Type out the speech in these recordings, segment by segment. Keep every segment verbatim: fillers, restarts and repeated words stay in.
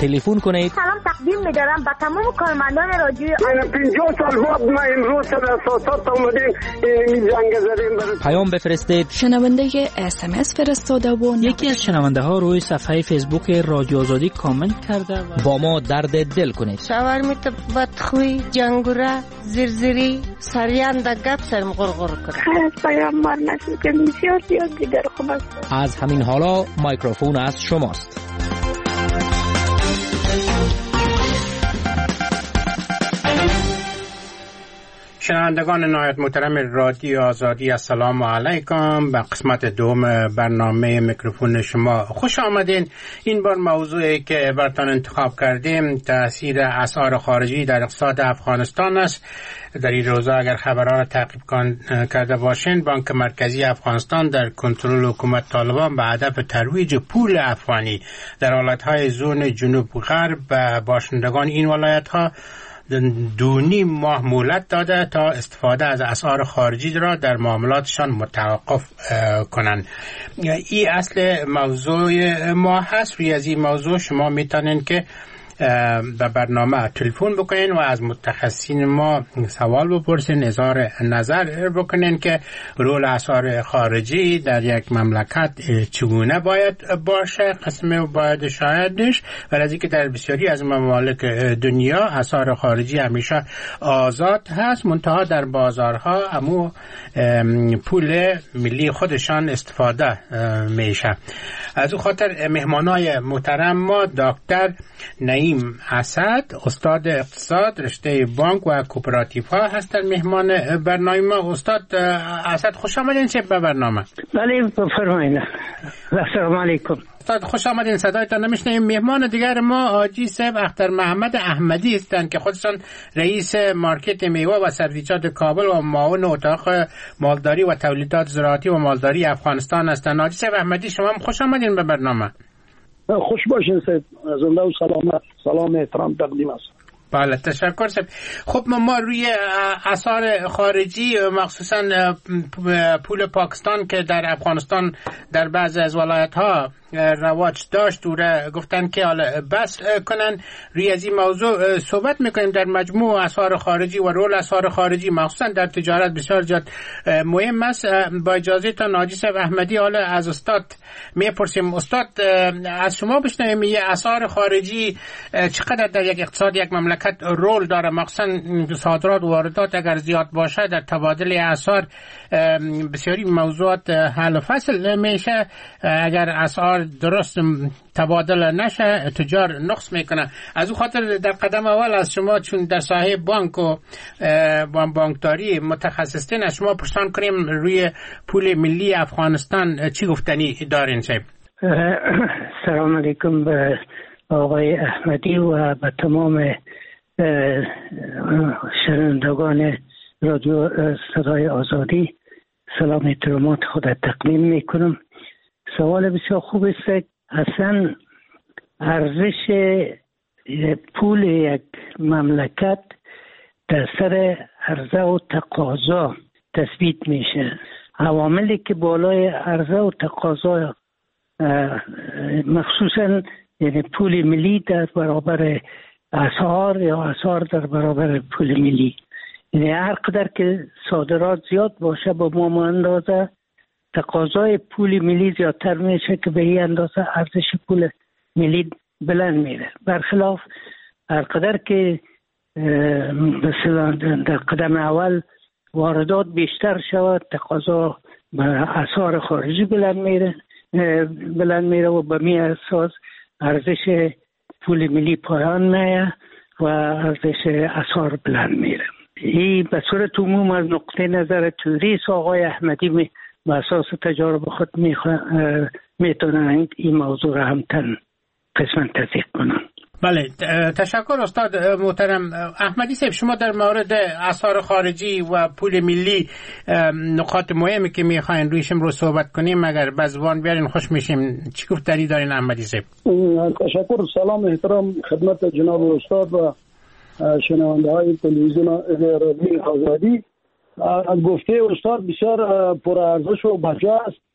تلفن کنید. سلام تقدیم می‌دارم به تمام کارمندان رادیو. پنجاه سال بعد ما امروز سر اساسات اومدیم این جنگ زدیم. پیام بفرستید. شنونده اس ام اس فرستاده و یکی از شنونده ها روی صفحه فیسبوک رادیو آزادی کامنت کرده و با ما درد دل کنید. شاورمیت بدخوی جنگوره زرزری سریان دا گپ سرم غرغر کرد. از پیامبر نشد که بسیار زیاد دیگر خوب است. از همین حالا مایکروفون از شماست. شنوندگان نهایت محترم رادیو آزادی، السلام علیکم. به قسمت دوم برنامه میکروفون شما خوش آمدین. این بار موضوعی که براتون انتخاب کردیم تاثیر اسعار خارجی در اقتصاد افغانستان است. در این روزا اگر خبرها را تعقیب کرده باشین، بانک مرکزی افغانستان در کنترل حکومت طالبان به هدف ترویج پول افغانی در ولایت‌های زون جنوب غرب به باشندگان این ولایت‌ها دو نیم ماه مهلت داده تا استفاده از اسعار خارجی را در معاملاتشان متوقف کنند. این اصل موضوع ما هست. روی از این موضوع شما میتونین که به برنامه تلفن بکنین و از متخصصین ما سوال بپرسین، اظهار نظر بکنین که رول اسعار خارجی در یک مملکت چگونه باید باشه، قسمه باید شایدش، و از اینکه در بسیاری از ممالک دنیا اسعار خارجی همیشه آزاد هست، منتها در بازارها امو پول ملی خودشان استفاده میشه. از اون خاطر مهمانای محترم ما دکتر نعیم اسد، استاد اقتصاد رشته بانک و کوپراتیف ها هستن مهمان برنامه ما. استاد اسد خوش آمدین به برنامه. بله بفرمایید. السلام علیکم. استاد خوش آمدین. صدایتان نمیشنویم. مهمان دیگر ما حاجی صاحب اختر محمد احمدی هستند که خودشان رئیس مارکت میوه و سبزیجات کابل و معاون اتاق مالداری و تولیدات زراعتی و مالداری افغانستان هستند. حاجی صاحب احمدی شما هم خوش آمدین به برنامه. خوش باشین سید. زنده و سلامت. سلام احترام تقدیم است. بله تشکر سب. خب ما روی اسعار خارجی مخصوصا پول پاکستان که در افغانستان در بعضی از ولایت ها رواج داشت دوره گفتن که حالا بس کنن. روی از این موضوع صحبت میکنیم. در مجموع اسعار خارجی و رول اسعار خارجی مخصوصا در تجارت بسیار زیاد مهم است. با اجازه تا حاجی صاحب احمدی حالا از استاد میپرسیم. استاد از شما بشنویم یه اسعار خارجی چقدر در یک اقتصاد یک مملکت رول داره، مخصوصا صادرات و واردات اگر زیاد باشه در تبادل اسعار بسیاری موضوعات حل و فصل میشه. اگر اسعار درست تبادل نشه تجار نقص میکنه. از اون خاطر در قدم اول از شما چون در ساحه بانک و بانکداری متخصصین از شما پرسان کنیم روی پول ملی افغانستان چی گفتنی دارین صاحب؟ سلام علیکم به آقای احمدی و به تمام شنوندگان رادیو صدای آزادی سلام احترامات خود تقدیم میکنم. سوال بسیار خوب است. اصلا ارزش پول یک مملکت در سر عرضه و تقاضا تثبیت میشه. عواملی که بالای عرضه و تقاضا مخصوصا یعنی پول ملی در برابر اسعار یا اسعار در برابر پول ملی، یعنی هر قدر که صادرات زیاد باشه با ما اندازه تقاضای پول ملی زیادتر میشه که به این اندازه ارزش پول ملی بلند میره. برخلاف هر قدر که مثلا در قدم اول واردات بیشتر شود تقاضا به اسعار خارجی بلند میره بلند میره و به می اساس ارزش پول ملی پایان میه و ارزش اسعار بلند میره. این به صورت عموم از نقطه نظر توریست آقای احمدی می به اساس تجارب خود میتونن این موضوع را هم تن قسمت تصدیق کنن. بله تشکر استاد محترم احمدی صاحب. شما در مورد اسعار خارجی و پول ملی نقاط مهمی که میخواین رویشم رو صحبت کنیم اگر به زبان بیارین خوش میشیم. چی گفتنی دارین احمدی صاحب؟ تشکر. سلام احترام خدمت جناب استاد و شنونده های تلویزیون رادیو آزادی. گفته استاد بسیار پرارزش و بجا است.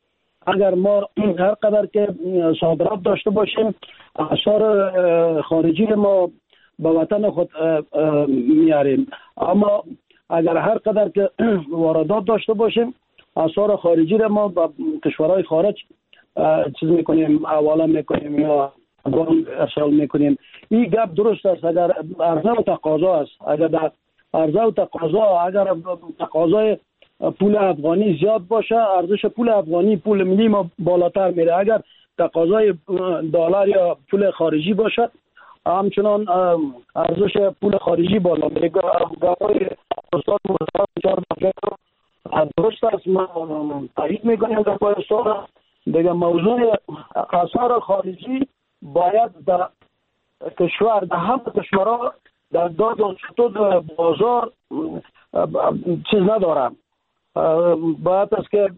اگر ما هر قدر که صادرات داشته باشیم اسعار خارجی ما به وطن خود میاریم، اما اگر هر قدر که واردات داشته باشیم اسعار خارجی را ما به کشورهای خارج چیز میکنیم، حواله میکنیم یا گام ارسال میکنیم. این گپ درست است اگر عرضه و تقاضا است. اگر در عرضه و تقاضا اگر تقاضای پول افغانی زیاد باشه، ارزش پول افغانی پول ملی ما بالاتر میره. اگر تقاضای دلار یا پول خارجی باشه همچنان ارزش پول خارجی بالا میره. گپای استاد مصطفی درست است، ما تایید میکنیم گپای استاد. دیگه موضوع اسعار خارجی باید در کشور در همه کشورها در داد و ستود بازار چیز ندارم، باید است که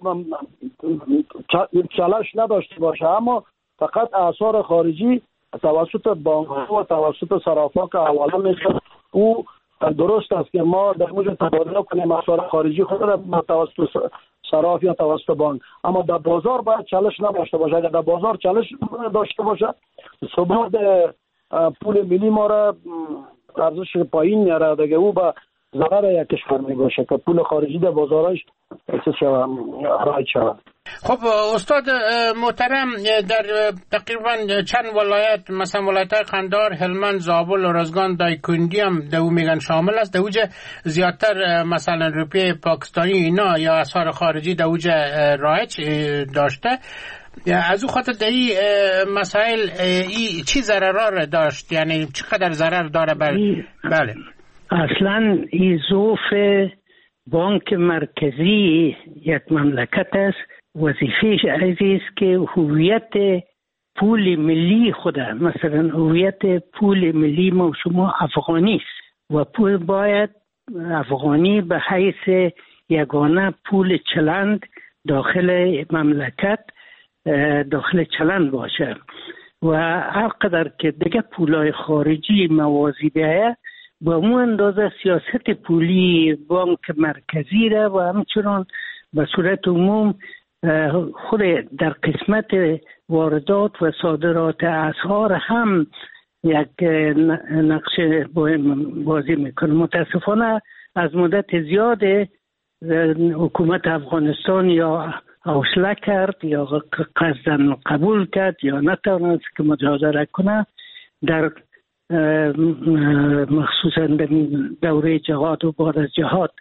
چالش نداشته باشه، اما فقط اسعار خارجی توسط بانک و توسط صرافا که حواله میشه او درست است که ما در موجب تبادله کنیم اسعار خارجی خود را توسط صراف یا توسط بانک، اما در بازار باید چالش نداشته باشه. اگر در بازار چالش داشته باشه ثبات پول ملی ما را ارزش پایین میاره، دیگه او به ضرر یک کشور میباشه که پول خارجی در بازارش چیز شود، رایج شود. خب استاد محترم، در تقریبا چند ولایت مثلا ولایت قندهار، هلمند، زابل، ارزگان، دایکنډي هم دو میگن شامل است. دوجه زیادتر مثلا روپیه پاکستانی اینا یا اسعار خارجی دوجه رایج داشته. از او خاطر در این مسائل ای چی ضرر داشت، یعنی چقدر ضرر داره بر بله اصلا این ظروف بانک مرکزی یک مملکت است. وظیفهش عزیز که هویت پول ملی خود، مثلا هویت پول ملی ما شما افغانی است و پول باید افغانی به حیث یگانه پول چلند داخل مملکت داخل چلند باشه و هر قدر که دیگه پولای خارجی موازی بیاید با اون اندازه سیاست پولی بانک مرکزی را و همچنان به صورت عموم خود در قسمت واردات و صادرات اسعار هم یک نقش مهم بازی میکنه. متاسفانه از مدت زیاد حکومت افغانستان یا حوصله کرد یا قصداً قبول کرد یا نتوانست که مجازره کنه در مخصوصا در دوره جهاد و بعد از جهاد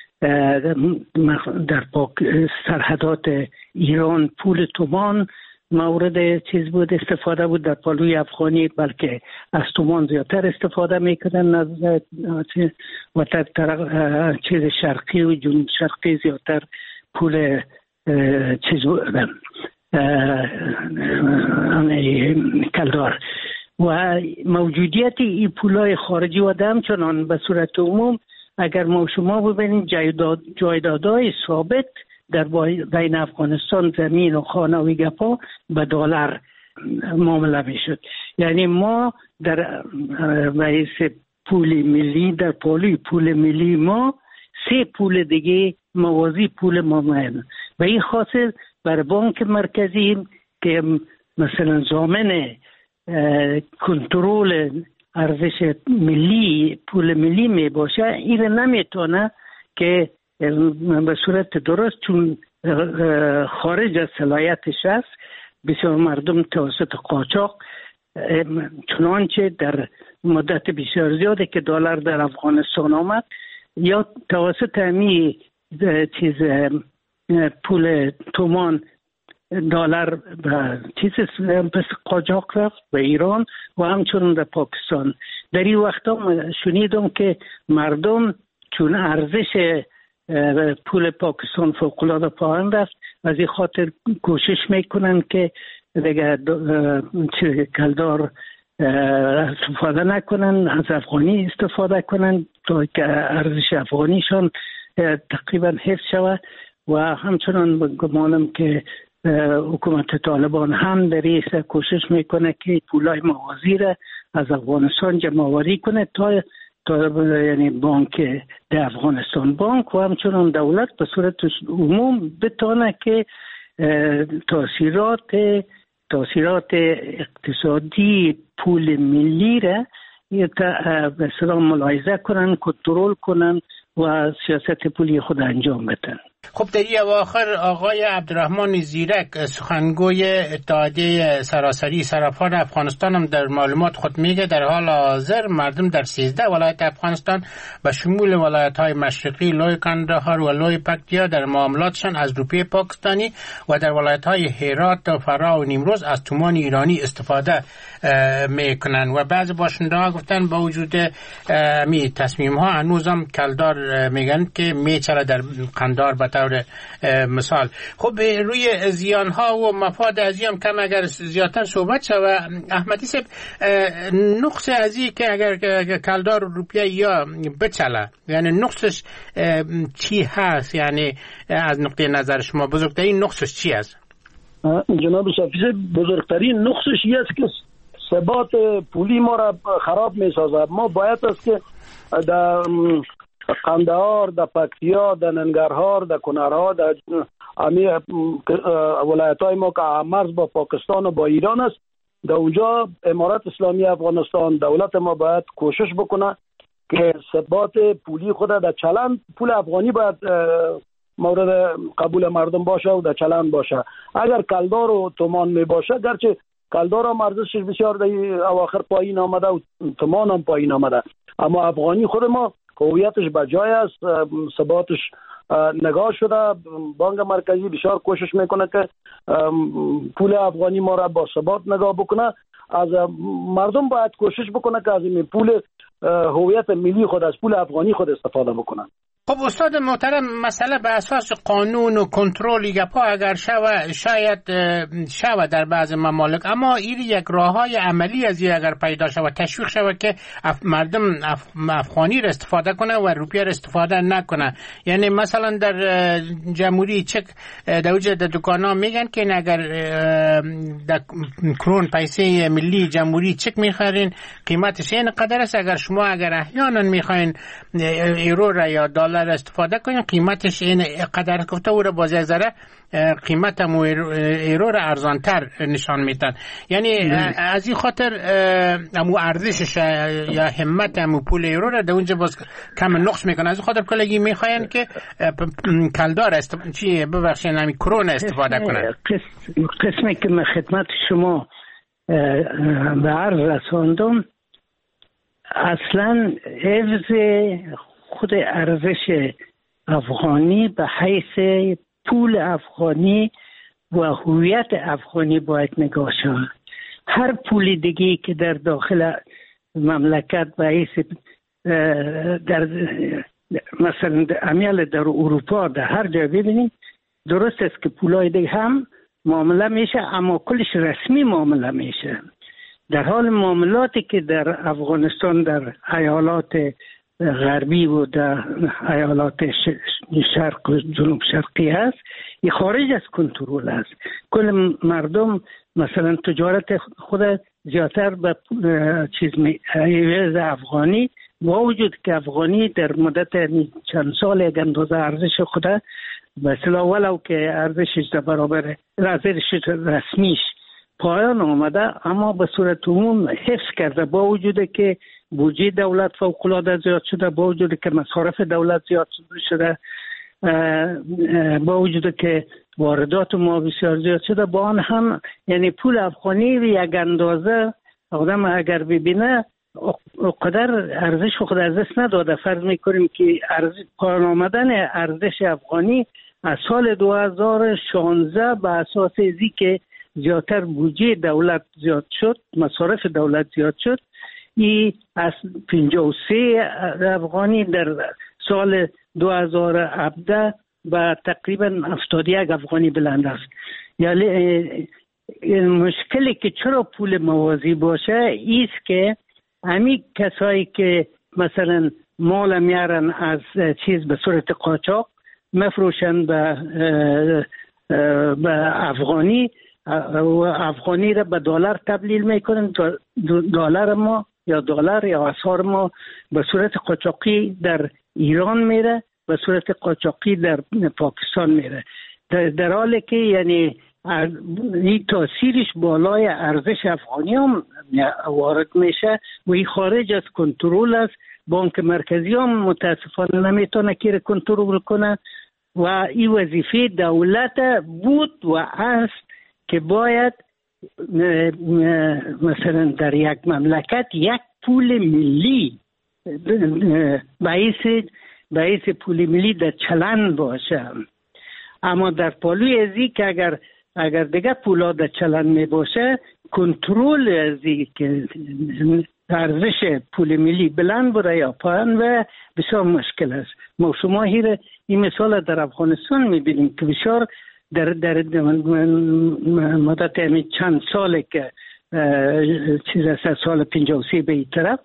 در سرحدات ایران پول تومان مورد چیز بود، استفاده بود. در پالوی افغانی بلکه از تومان زیادتر استفاده میکردن و در طرف چیز شرقی و جنوب شرقی زیادتر پول چیز بودن کلدار و موجودیت این پولای خارجی و همچنان به صورت عموم اگر ما شما ببینید جایداد جایدادهای ثابت در بین افغانستان زمین و خانه و گپا به دلار معامله میشد. یعنی ما در حیث پول ملی در پولوی پول ملی ما سه پول دیگه موازی پول ما میاد و این خاصه بر بانک مرکزی که مثلا ضامن کنترل ارزش ملی پول ملی می باشه این نمیتونه که به صورت درست چون خارج از صلاحیتش است بسیار مردم توسط قاچاق چنانچه در مدت بسیار زیاده که دلار در افغانستان آمد یا توسط همی چیز پول تومان دلار به چیز پس قاچاق رفت به ایران و همچنان در پاکستان. در این وقتا شنیدم که مردم چون ارزش پول پاکستان فوق‌العاده پایین رفت از این خاطر کوشش میکنن که دیگه کلدار استفاده نکنن، از افغانی استفاده کنن تا که ارزش افغانیشان تقریبا حفظ شود و همچنان گمانم که حکومت طالبان هم در این کوشش میکنه که پولای موازی را از افغانستان جمع آوری کنه تا تا یعنی بانک در افغانستان بانک و همچنان دولت به صورت عموم بتونه که تاثیرات تاثیرات اقتصادی پول ملی را به اصطلاح ملاحظه کنن، کنترل کنن و سیاست پولی خود انجام بدن. خب در این اواخر آقای عبدالرحمن زیرک سخنگوی اتحادیه سراسری صرافان افغانستان هم در معلومات خود میگه در حال حاضر مردم در سیزده ولایت افغانستان به شمول ولایت های مشرقی لوی کندهار و لوی پکتیا در معاملاتشان از روپیه پاکستانی و در ولایت های هرات و فرا و نیمروز از تومان ایرانی استفاده میکنن و بعضی باشنده ها گفتن با وجود می تصمیم ها هنوزم کلدار میگن که میچره در قندار به طور مثال. خب روی زیان ها و مفاد از هم کم اگر زیادتر صحبت شود احمدی صاحب، نقص ازی که اگر کلدار روپیه یا بچله یعنی نقصش چی هست؟ یعنی از نقطه نظر شما بزرگترین نقصش چی است؟ جناب صافی، بزرگترین نقصش این است که ثبات پولی ما را خراب می سازد. ما باید است که در قندهار، در پکتیا، در ننگرهار، در کنرها، در امی ولایت های ما که مرز با پاکستان و با ایران است، در اونجا امارت اسلامی افغانستان دولت ما باید کوشش بکنه که ثبات پولی خود در چلن پول افغانی باید مورد قبول مردم باشه و در چلن باشه. اگر کلدار و تومان می باشه، گرچه کلدار هم ارزشش بسیار در اواخر پایین آمده و تومان هم پایین آمده، اما افغانی خود ما هویتش بجای است، ثباتش نگاه شده. بانک مرکزی بسیار کوشش میکنه که پول افغانی ما را با ثبات نگاه بکنه. از مردم باید کوشش بکنه که از این پول هویت ملی خود، از پول افغانی خود استفاده بکنن. خب استاد محترم، مسئله به اساس قانون و کنترل گپا اگر شود شاید شود در بعض ممالک، اما این یک راههای عملی از این اگر پیدا شود تشویق شود که اف مردم اف افغانی را استفاده کنه و روپیه را استفاده نکنه. یعنی مثلا در جمهوری چک در وجه در دکانا میگن که اگر در کرون پیسه ملی جمهوری چک میخرین قیمتش این قدر است، اگر شما اگر احیانا میخواین یورو را یا دلار استفاده کنین قیمتش این قدر گفته او را باز یک ذره قیمت هم ایرو را ارزانتر نشان میدن. یعنی از این خاطر امو ارزشش یا همت امو پول ایرو را در اونجا باز کم نقص میکنه. از این خاطر کلگی میخواین که کلدار است چی ببخشید نمی کرون استفاده کنن. قسمی که من خدمت شما به عرض رساندم اصلا حفظ خود ارزش افغانی به حیث پول افغانی و هویت افغانی باید نگاه شود. هر پول دیگه که در داخل مملکت به حیث در مثلا امیال در اروپا در هر جا ببینید درست است که پولای دیگه هم معامله میشه، اما کلش رسمی معامله میشه. در حال معاملاتی که در افغانستان در ایالات غربی و در ایالات شرق و جنوب شرقی هست، این خارج از کنترل است. کل مردم مثلا تجارت خود زیادتر به چیز عوض افغانی، با وجود که افغانی در مدت چند سال یک اندازه ارزش خود به اصطلاح ولو که ارزشش در برابر ارزش رسمیش پایان آمده، اما به صورت عموم حفظ کرده. با وجود که بودجه دولت فوق‌العاده زیاد شده، با وجود که مصارف دولت زیاد شده، با وجود که واردات ما بسیار زیاد شده، با آن هم یعنی پول افغانی یک اندازه آدم اگر ببینه قدر ارزش خود از دست نداده. فرض میکنیم که ارزش پایان آمدن ارزش افغانی از سال دو هزار و شانزده به اساس ازی که زیادتر بودجه دولت زیاد شد، مصارف دولت زیاد شد، ای از پنجاه و سه افغانی در سال دو هزار و هفده به تقریبا هفتاد و یک افغانی بلند است. یعنی مشکلی که چرا پول موازی باشه ایست که همین کسایی که مثلا مال میارن از چیز به صورت قاچاق مفروشن به به افغانی و افغانی را به دلار تبدیل میکنن. دلار ما یا دلار یا اسعار ما به صورت قاچاقی در ایران میره، به صورت قاچاقی در پاکستان میره. در حالی که یعنی این تاثیرش بالای ارزش افغانی هم وارد میشه و این خارج از کنترل است. بانک مرکزی هم متاسفانه نمیتونه که کنترل کنه و این وظیفه دولت بود و است که باید مثلا در یک مملکت یک پول ملی باعث باعث پول ملی در چلن باشه. اما در پالوی ازی که اگر اگر دیگه پولا در چلن می باشه کنترل ازی که ارزش پول ملی بلند بره یا پایین و بسیار مشکل است. ما شما هیر این مثال در افغانستان میبینیم که بسیار در در مدت همین چند ساله که چیز از سال پنجاه و سه به این طرف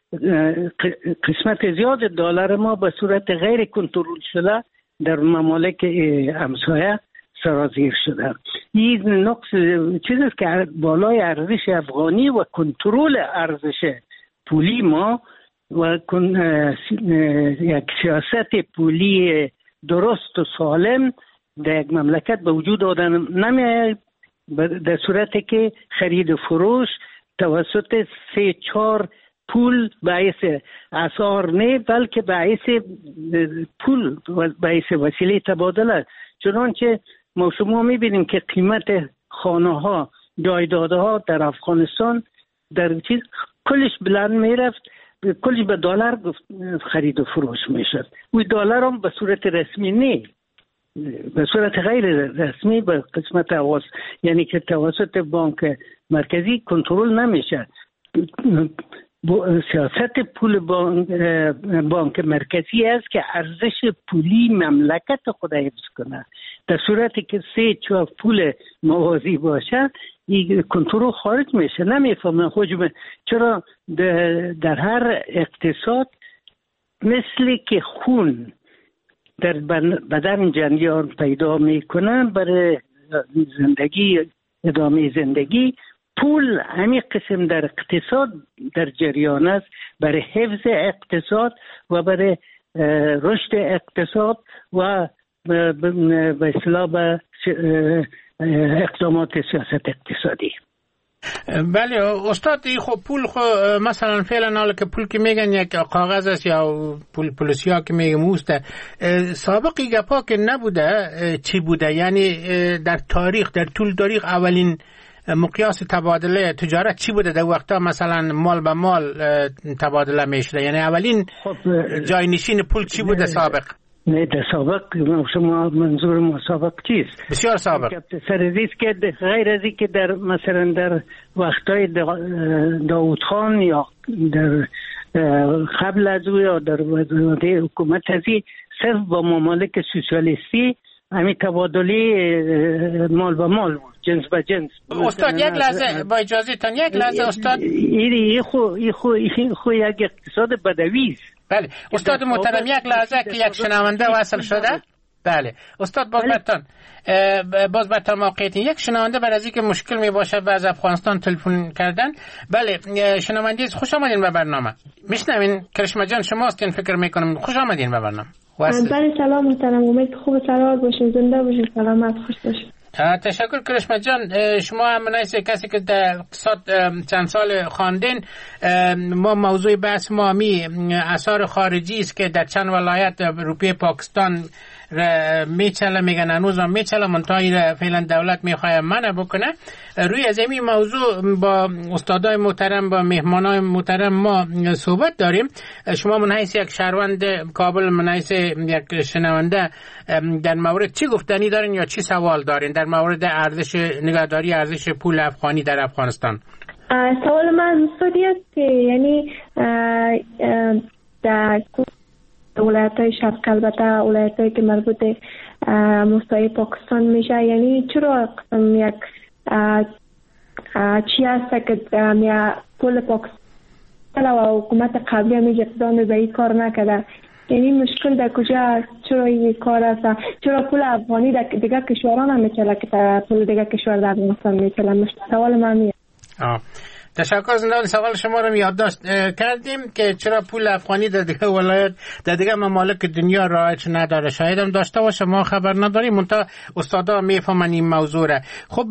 قسمت زیاد دلار ما به صورت غیر کنترل شده در ممالک همسایه سرازیر شده. این نقص چیز است که بالای ارزش افغانی و کنترل ارزش پولی ما و یک سیاست پولی درست و سالم در یک مملکت به وجود آدن نمیاد، در صورتی که خرید و فروش توسط سه چهار پول باعث اسعار نه بلکه باعث پول و باعث وسیله تبادله. چنانچه ما شما میبینیم که قیمت خانه ها جایداده ها در افغانستان در چیز کلش بلند میرفت، کلش به دلار خرید و فروش میشد. و دلار هم به صورت رسمی نه، به صورت غیر رسمی به قسمت حواس یعنی که توسط بانک مرکزی کنترل نمیشه. سیاست پول بانک, بانک مرکزی است که ارزش پولی مملکت خود حفظ کنه. در صورتی که سه چهار پول موازی باشه این کنترل خارج میشه. نمیفهمم حجم چرا در هر اقتصاد مثل که خون در بدن جریان پیدا میکنه برای زندگی ادامه زندگی، پول همین قسم در اقتصاد در جریان است برای حفظ اقتصاد و برای رشد اقتصاد و به اصطلاح به اقدامات سیاست اقتصادی. بله استاد، خب پول خو مثلا فعلا حالا که پول که میگن یک کاغذ است یا پول پولسیا که میگم موسته، سابقی گپا که نبوده چی بوده؟ یعنی در تاریخ در طول تاریخ اولین مقیاس تبادله تجارت چی بوده؟ در وقتا مثلا مال به مال تبادله میشده، یعنی اولین جای نشین پول چی بوده سابق؟ نه در سابق شما منظور ما سابق چیست؟ بسیار سابق سرزیست که غیر از این که در مثلا در وقتای داود خان یا در قبل از او یا در حکومت ازی صرف با ممالک سوسیالیستی همین تبادله مال به مال بود، جنس به جنس. استاد یک لحظه با اجازه تان یک لحظه استاد، این خو این خو این خو یک اقتصاد بدوی است. بله استاد محترم یک لحظه که یک شنونده وصل شده. بله استاد باز برتان باز برتان موقعیتین یک شنونده بر از اینکه مشکل می باشه و از افغانستان تلفن کردن. بله شنونده خوش آمدین به برنامه. میشنوین کرشمه جان شما هستین فکر میکنم. خوش آمدین به برنامه. بله سلام محترم، امید خوب سلامت باشین، زنده باشین، سلامت خوش باشین. تشکر کرشمه جان. شما هم نایسته کسی که در اقتصاد چند سال خواندین. ما موضوع بحث ما می اثار خارجی است که در چند ولایت روپیه پاکستان میچله، میگن هنوز هم میچله، منتهی فعلا دولت میخواه منع بکنه. روی از این موضوع با استادای محترم با مهمانای محترم ما صحبت داریم. شما من حیث یک شهروند کابل، من حیث یک شنونده در مورد چی گفتنی دارین یا چی سوال دارین در مورد ارزش نگهداری ارزش پول افغانی در افغانستان؟ سوال من استادی است که یعنی در ولایت‌های شرق، البته ولایت‌هایی که مربوط به مستوی پاکستان میشه، یعنی چرا یک چی هست که پول پاکستان و حکومت قبلی همیشه اقدام به این کار نکرده؟ یعنی مشکل در کجا است؟ چرا این کار است؟ چرا پول افغانی در دیگر کشورها نمیچله که پول دیگر کشور در افغانستان میچله؟ سوال من میاد. آه تشکر. زندان سوال شما رو یادداشت کردیم که چرا پول افغانی در دیگه ولایت در دیگه ممالک دنیا رایج نداره. شاید هم داشته باشه، ما خبر نداریم، منتها استادا میفهمن این موضوع را. خب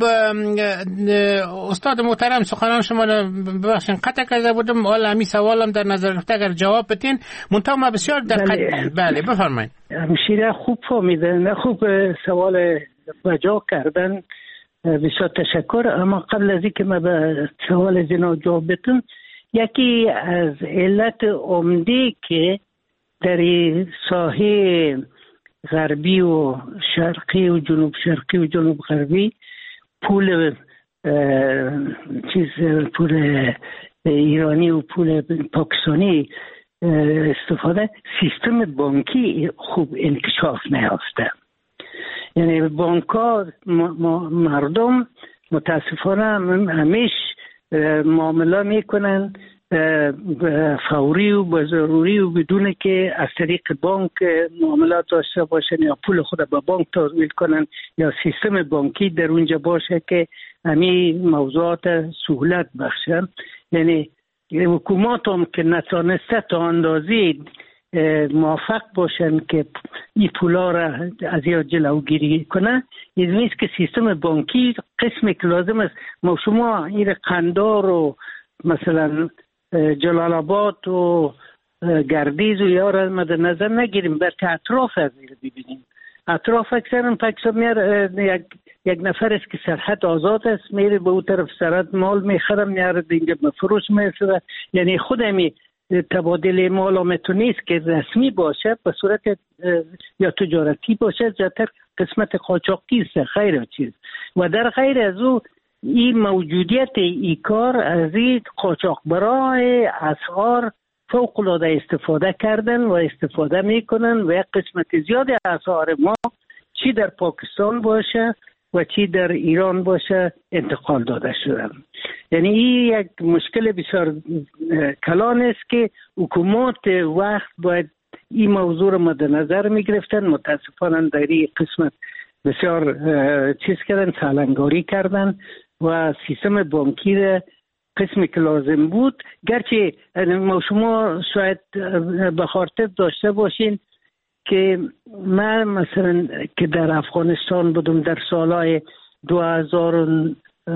استاد محترم، سخنان شما رو ببخشید قطع کرده بودم، حالا همین سوالم در نظر گرفته اگر جواب بدین، منتها ما بسیار دقت. بله, بله بفرمایید. همشیره خوب فهمیدن، خوب سوال بجا کردن، بسیار تشکر. اما قبل از اینکه من به سوال جناب جواب بدم، یکی از علت عمده که در ساحه غربی و شرقی و جنوب شرقی و جنوب غربی پول چیز پول ایرانی و پول پاکستانی استفاده، سیستم بانکی خوب انکشاف نیافته. یعنی بانک‌ها مردم متاسفانه همیش معامله میکنن فوری و به ضروری و بدون که از طریق بانک معاملات داشته باشن یا پول خود به بانک تحویل کنن یا سیستم بانکی در اونجا باشه که همین موضوعات سهولت بخشن. یعنی حکومات هم که نتانسته تا اندازی موافق باشن که این پولا را از یا جلوگیری کنه، این نیست که سیستم بانکی قسمی که لازم است ما شما این قندار و مثلا جلال آباد و گردیز و یار مد نظر نگیریم، بلکه اطراف از این ببینیم. اطراف اکثرا پاکستان میاره یک یک نفر است که سرحد آزاد است، میره به اون طرف سرحد مال میخره میاره دیگه فروش میشه. یعنی خودمی تبادل مال آمتون نیست که رسمی باشه، به صورت یا تجارتی باشه، زیادتر قسمت قاچاقی است، خیر چیز. و در غیر از او این موجودیت ای کار از این قاچاق برای اسعار فوق العاده استفاده کردن و استفاده میکنن و یک قسمت زیاد اسعار ما چی در پاکستان باشه و چی در ایران باشه انتقال داده شدن. یعنی این یک مشکل بسیار کلان است که حکومات وقت باید این موضوع رو مد نظر می گرفتن. متاسفانه در این قسمت بسیار چیز کردن، سالنگاری کردن و سیستم بانکی را قسمی که لازم بود، گرچه ما شما شاید به خاطر داشته باشین که من مثلا که در افغانستان بودم در سالهای دو هزار و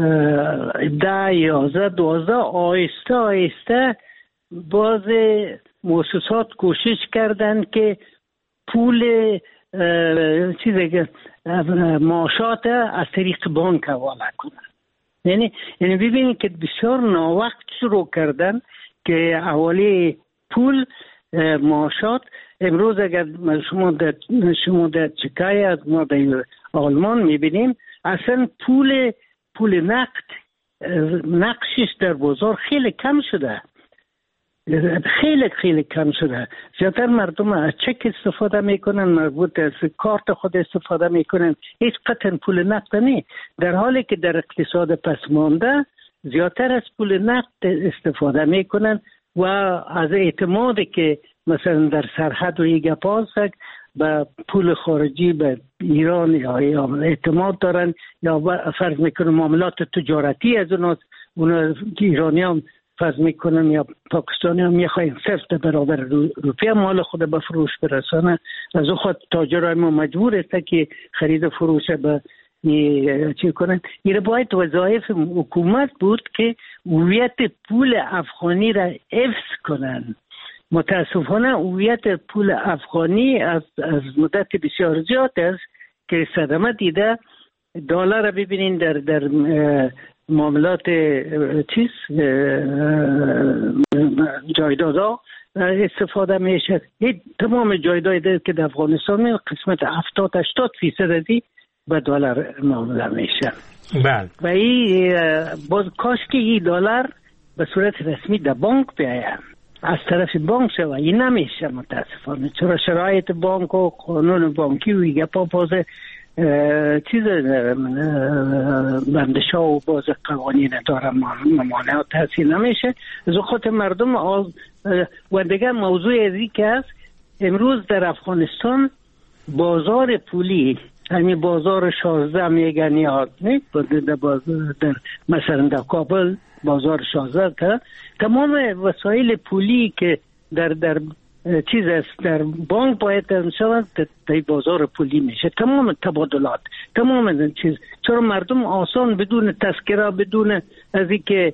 ده یازده دوازده آهسته آهسته باز مؤسسات کوشش کردن که پول چیزی که معاشات از طریق بانک حواله کنن. یعنی یعنی ببینید که بسیار ناوقت شروع کردن که حواله پول معاشات. امروز اگر شما در شما در چکای از ما در آلمان میبینیم اصلا پول پول نقد نقشش در بازار خیلی کم شده، خیلی خیلی کم شده. زیادتر مردم از چک استفاده میکنن، مربوط از کارت خود استفاده میکنن، هیچ قطعا پول نقد نه، در حالی که در اقتصاد پسمانده زیادتر از پول نقد استفاده میکنن و از اعتمادی که مثلا در سرحد و ایگه پاسک به پول خارجی به ایران یا اعتماد دارن یا فرض میکنن معاملات تجارتی از اون اون ایرانی هم فرض میکنن یا پاکستانی هم میخواین صرف برابر روپیه مال خود به فروش برسانه. از اون خود تاجر ما مجبور است که خرید و فروش به چی کنن. این باید وظایف حکومت بود که هویت پول افغانی را حفظ کنن. متاسفانه هویت پول افغانی از از مدت بسیار زیاد است که صدمه دیده. دلار را ببینین در در معاملات چیز جایدادها استفاده میشه. تمام جایداد که در افغانستان می قسمت هفتاد هشتاد فیصد ازی به دلار معامله میشه. بله. و این باز کاش که این دلار به صورت رسمی در بانک بیاید، از طرف بانک شوه. این نمیشه متاسفانه، چرا شرایط بانک و قانون بانکی و ایگه پا باز چیز بندشا و باز قوانین داره ممانعات تحصیل نمیشه. از خود مردم آز... و دیگه موضوع ازی که هست امروز در افغانستان بازار پولی، همین بازار شازده میگن یاد نه در, در مثلا در کابل بازار شازده که تمام وسایل پولی که در در چیز است در بانک باید انشاءالله در بازار پولی میشه، تمام تبادلات تمام چیز، چرا مردم آسان بدون تذکره بدون از اینکه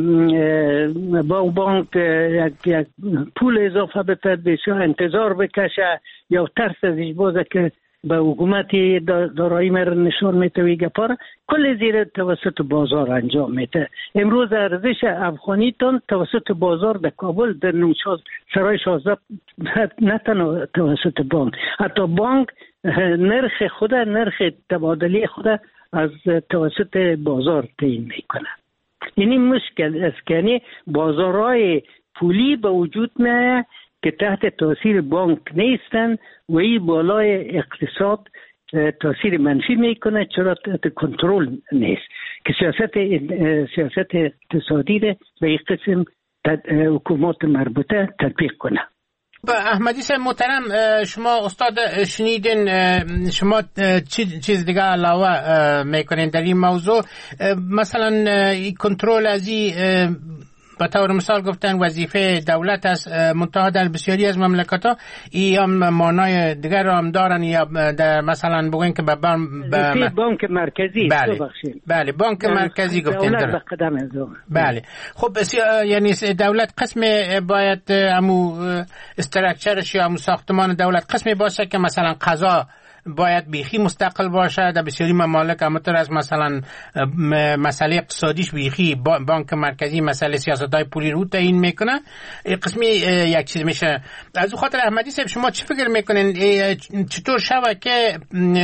با بانک یک, یک پول اضافه بده بسیار انتظار بکشه یا ترس ازش بازه که به حکومتی دارایی مر نشان میده و گپار کل زیر توسط بازار انجام میده. امروز ارزش افغانی تن توسط بازار در کابل در نوشاز سرای شازده نه تنها توسط بانک، حتی بانک نرخ خود نرخ تبادلی خود از توسط بازار تعیین میکنه. یعنی مشکل است که یعنی بازارهای پولی به وجود میاد که تحت تاثیر بانک نیستن و این بالای اقتصاد تاثیر منفی میکنه، چرا تحت کنترل نیست که سیاست سیاست اقتصادی به این قسم حکومت مربوطه تطبیق کنه. احمدی صاحب محترم، شما استاد شنیدین، شما چیز دیگه علاوه میکنین در این موضوع؟ مثلا کنترل از این به طور مثال گفتن وظیفه دولت است، منتها در بسیاری از مملکت‌ها این هم معنای دیگر را هم دارن، یا در مثلا بگوین که به با بانک مرکزی. بله بله بانک مرکزی گفتن دولت قدم بله. خب یعنی دولت قسم باید امو استراکچرش یا امو ساختمان دولت قسمی باشه که مثلا قضا باید بیخی مستقل باشه. در بسیاری ممالک همونطور از مثلا مسئله اقتصادیش بیخی بانک مرکزی مسئله سیاست‌های پولی رو تعیین میکنه، قسمی یک چیز میشه. از اون خاطر احمدی صاحب شما چی فکر میکنین چطور شوه که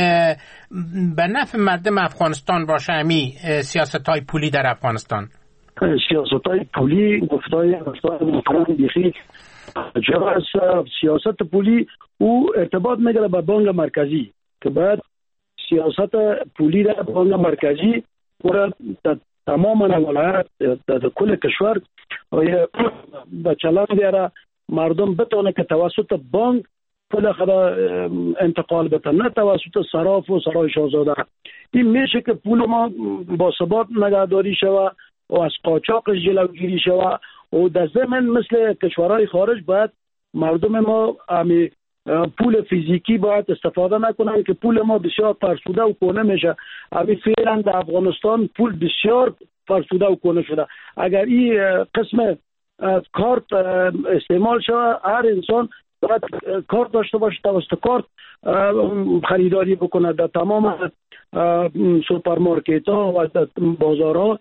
به نفع مردم افغانستان باشه امی سیاست‌های پولی در افغانستان؟ سیاست‌های پولی گفتای گفتای محترم بیخی جواز سیاست پولی او ارتباط میگیره به بانک مرکزی که باید سیاست پولی در بانک مرکزی و تمام ولایت در کل کشور به چلان بیاره، مردم بتونه که توسط بانک پول خود انتقال بده، نه توسط صراف و سرای شاهزاده. این میشه که پول ما با ثبات نگهداری شوه و از قاچاقش جلوگیری شوه و در ضمن مثل کشورهای خارج باید مردم ما امی پول فیزیکی باید استفاده نکنن که پول ما بسیار فرسوده و کهنه میشه. امی فعلا در افغانستان پول بسیار فرسوده و کهنه شده. اگر این قسم کارت استعمال شود هر انسان باید کارت داشته باشه، توسط کارت خریداری بکنه. در تمام سوپرمارکت ها و بازارها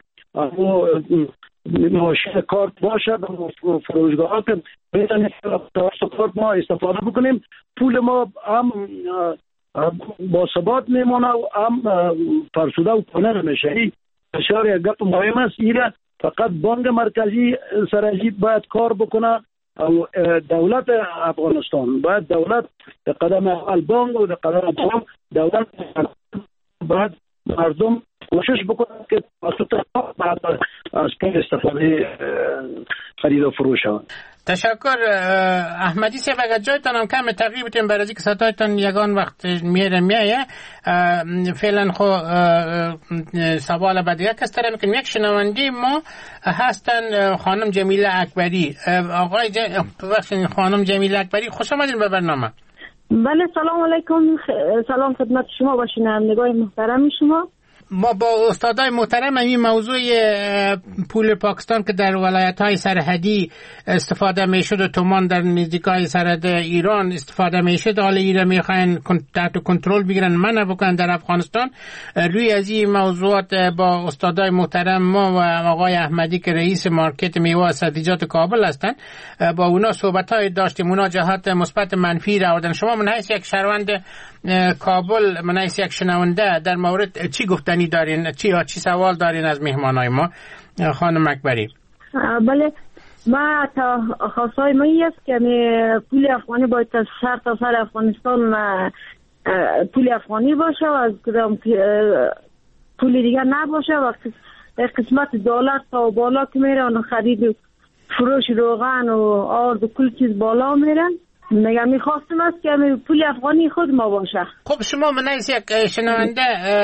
ماشین کارت باشه، فروشگاه ها که بتونیم توسط کارت ما استفاده بکنیم. پول ما هم با ثبات میمونه و هم فرسوده و کنه نمیشه. این بسیار یک گپ مهم است. ایره فقط بانک مرکزی سرازی باید کار بکنه و دولت افغانستان باید دولت در قدم اول بانک و در قدم دوم دولت باید مردم کوشش بکنند که بعد از که استفاده خرید و فروش شود. تشکر احمدی صاحب. اگر جایتان هم کم تغییر بتیم برای که صدایتان یگان وقت میره میایه فعلا خو سوال بعد یک کس تره میکنیم. یک شنونده ما هستن خانم جمیله اکبری. آقای جم... خانم جمیله اکبری خوش آمدین به برنامه. بله سلام علیکم، سلام خدمت شما و شنوندگان محترم شما. ما با استادای محترم این موضوع پول پاکستان که در ولایت‌های سرحدی استفاده میشد و تومان در نزدیکای سرحد ایران استفاده میشد، حالا ایران میخواین تحت کنترل بگیرن منع بکنن در افغانستان. روی از این موضوعات با استادای محترم ما و آقای احمدی که رئیس مارکت میوه و سبزیجات کابل هستند با اونا صحبت‌های داشتیم، اونا جهات مثبت منفی را آوردن. شما من حیث یک شهروند کابل، من حیث یک شنونده در مورد چی گفتنی دارین؟ چی ها چی سوال دارین از مهمانای ما خانم اکبری؟ بله ما تا خواستای ما این است که پول افغانی باید تا سر تا سر افغانستان پول افغانی باشه و از پول دیگر نباشه و قسمت دولت تا بالا که میره خرید فروش روغن و آرد و کل چیز بالا میره. میگم میخواستم است که پول افغانی خود ما باشه. خب شما منیز یک شنونده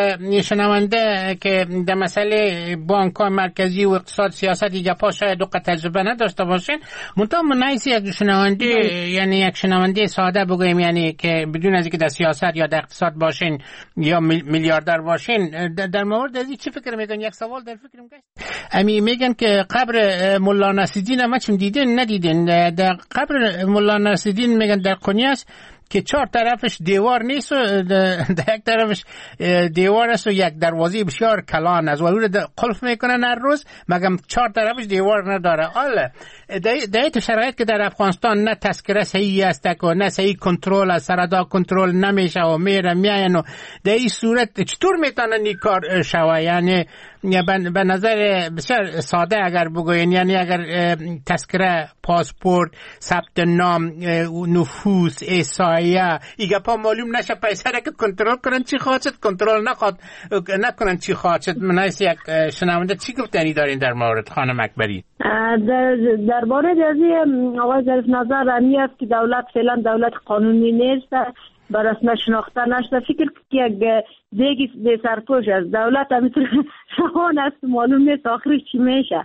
شنونده که در مسئله بانک مرکزی و اقتصاد سیاست دیگه پا شاید وقت تجربه نداشته باشین، منتها منیز یک شنونده یعنی یک شنونده ساده بگویم، یعنی که بدون از اینکه در سیاست یا در اقتصاد باشین یا میلیاردر باشین، در مورد از این چی فکر میکنین؟ یک سوال در فکرم گشت. امی میگن که قبر مولا نصیرالدین ما چون دیدین ندیدین؟ در قبر مولا نصیرالدین میگن در قونیاس که چهار طرفش دیوار نیست و در یک طرفش دیوار است و یک دروازه بسیار کلان است و او قلف میکنن هر روز، مگم چهار طرفش دیوار نداره. حالا در این شرایط که در افغانستان نه تذکره صحیح است و نه صحیح کنترل از سردا کنترل نمیشه و میره میاین، و در این صورت چطور میتونن این کار شوه؟ یعنی به نظر بسیار ساده اگر بگوین، یعنی اگر تذکره، پاسپورت، ثبت نام، نفوس، احصایه ایگه پا معلوم نشه، پیسه را که کنترل کنن چی خواهد شد، کنترل نخواد نکنن چی خواهد شد. منایس یک شنونده چی گفتنی دارین در مورد خانم اکبری؟ در در باره ازی آقای ظریف نظر امی است که دولت فعلا دولت قانونی نیست، بر اسم شناخته نشده. فکر که یک دیگی به سرپوش است، دولت همینطور شهان است، معلوم نیست آخرش چی میشه.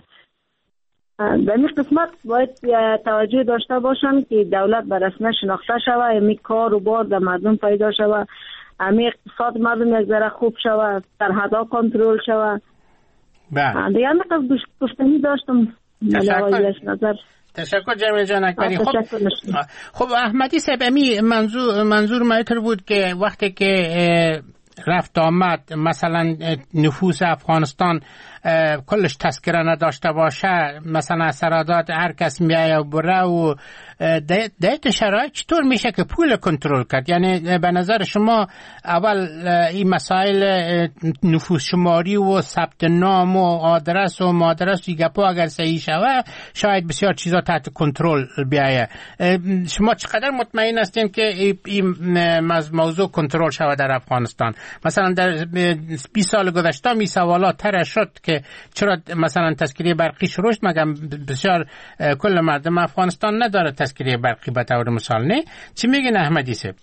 در این قسمت باید توجه داشته باشن که دولت بر اسم شناخته شوه، امی کار و بار در مردم پیدا شوه، امی اقتصاد مردم یک ذره خوب شوه، سرحدها کنترل شوه. بله دیگه امی قسم گفتنی داشتم. تشکر تشکر جمیل جان اکبری. خب خب احمدی صاحب، امی منظور منظور ما بود که وقتی که رفت آمد مثلا نفوس افغانستان کلش تذکره نداشته باشه، مثلا سرادات هر کس میایه و بره، و در شرایط چطور میشه که پول کنترل کرد؟ یعنی به نظر شما اول این مسائل نفوس شماری و ثبت نام و آدرس و مادرس و گپا اگر صحیح شوه شاید بسیار چیزا تحت کنترل بیایه. شما چقدر مطمئن هستین که این موضوع کنترل شوه در افغانستان؟ مثلا در بیست سال گذشته می سوالات طرح شد که چرا مثلا تذکره برقی شروع شد، مگم بسیار کل مردم افغانستان نداره تذکره برقی به طور مثال. نه چی میگین احمدی صاحب؟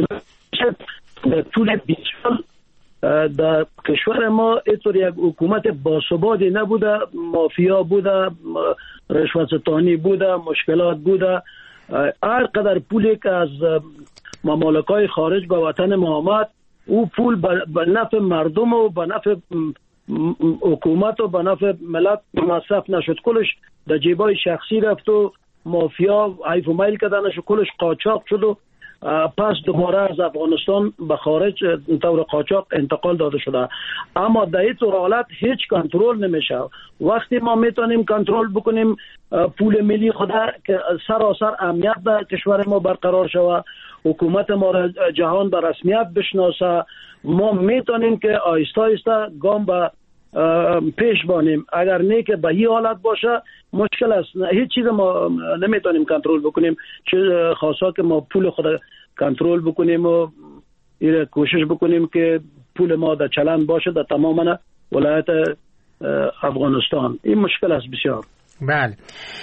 طول بیست سال در کشور ما اینطور یک حکومت باثباتی نبوده، مافیا بوده، رشوت ستانی بوده، مشکلات بوده. هر قدر پولی که از ممالکای خارج به وطن ما آمد، او پول به نفع مردم و به نفع حکومت و به نفع ملت مصرف نشد، کلش در جیبای شخصی رفت و مافیا حیف و میل کردنش و کلش قاچاق شد و پس دوباره از افغانستان به خارج طور قاچاق انتقال داده شده. اما در این طور حالت هیچ کنترل نمیشه. وقتی ما میتونیم کنترل بکنیم پول ملی خود که سراسر امنیت در کشور ما برقرار شود، حکومت ما را جهان به رسمیت بشناسه، ما میتونیم که آیسته آیسته گام به پیش بانیم. اگر نه که به این حالت باشه مشکل است، هیچ چیز ما نمیتونیم کنترل بکنیم، چه خاصا که ما پول خود کنترل بکنیم و ایره کوشش بکنیم که پول ما در چلن باشه در تمام ولایت افغانستان. این مشکل است بسیار. بله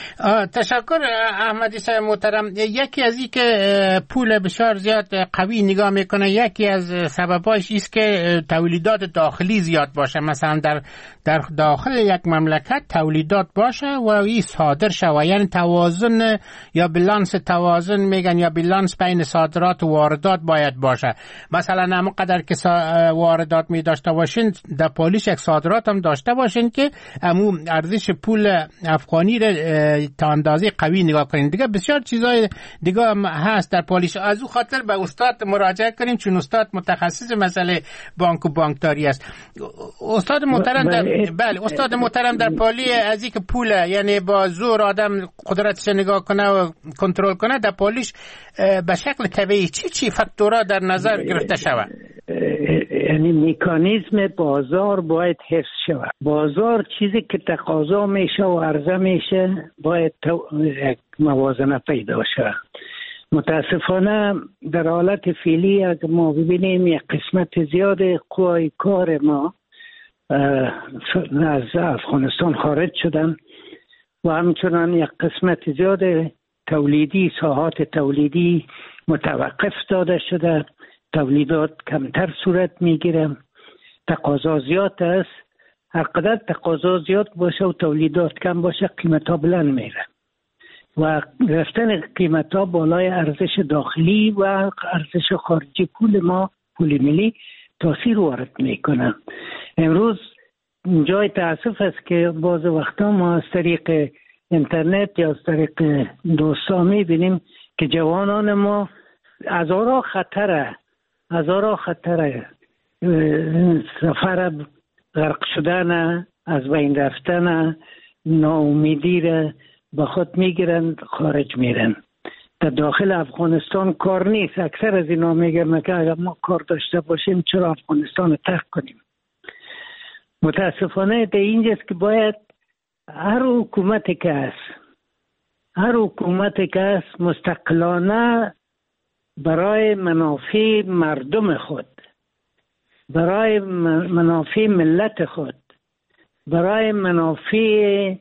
تشکر احمدی صاحب محترم. یکی از این که پول بسیار زیاد قوی نگاه میکنه، یکی از سبباش است که تولیدات داخلی زیاد باشه، مثلا در در داخل یک مملکت تولیدات باشه و این صادر شوه، یعنی توازن یا بالانس توازن میگن یا بالانس بین صادرات و واردات باید باشه. مثلا همونقدر که واردات می داشته باشین در پالیش یک صادرات هم داشته باشین که همون ارزش پول افغانی را تا اندازه قوی نگاه کنیم. دیگه بسیار چیزای دیگه هست در پالیش. از او خاطر به استاد مراجعه کنیم چون استاد متخصص مسئله بانک و بانکداری است. استاد محترم در بله استاد محترم در پالی از اینکه پول یعنی با زور آدم قدرتش نگاه کنه و کنترل کنه، در پالیش به شکل طبیعی چی چی فاکتورها در نظر گرفته شود؟ یعنی مکانیزم بازار باید حفظ شود. بازار چیزی که تقاضا میشه و عرضه میشه باید یک موازنه پیدا شود. متاسفانه در حالت فعلی اگر ما ببینیم یک قسمت زیاد قوای کار ما از افغانستان خارج شدن و همچنان یک قسمت زیاد تولیدی، ساحات تولیدی متوقف داده شده، تولیدات کمتر صورت میگیره، تقاضا زیاد است. هر قدر تقاضا زیاد باشه و تولیدات کم باشه قیمت ها بلند میره و رفتن قیمت ها بالای ارزش داخلی و ارزش خارجی پول ما، پول ملی، تاثیر وارد میکنه. امروز جای تاسف است که بعض وقتا ما از طریق اینترنت یا از طریق دوستا میبینیم که جوانان ما هزارا خطره هزارا خطره سفر غرق شدن، از بین رفتن، ناامیدی را به خود میگیرن، خارج میرن. در داخل افغانستان کار نیست. اکثر از اینا میگن که اگر ما کار داشته باشیم چرا افغانستان رو ترک کنیم. متاسفانه در اینجاست که باید هر حکومتی که است هر حکومتی که است مستقلانه برای منافع مردم خود، برای منافع ملت خود، برای منافع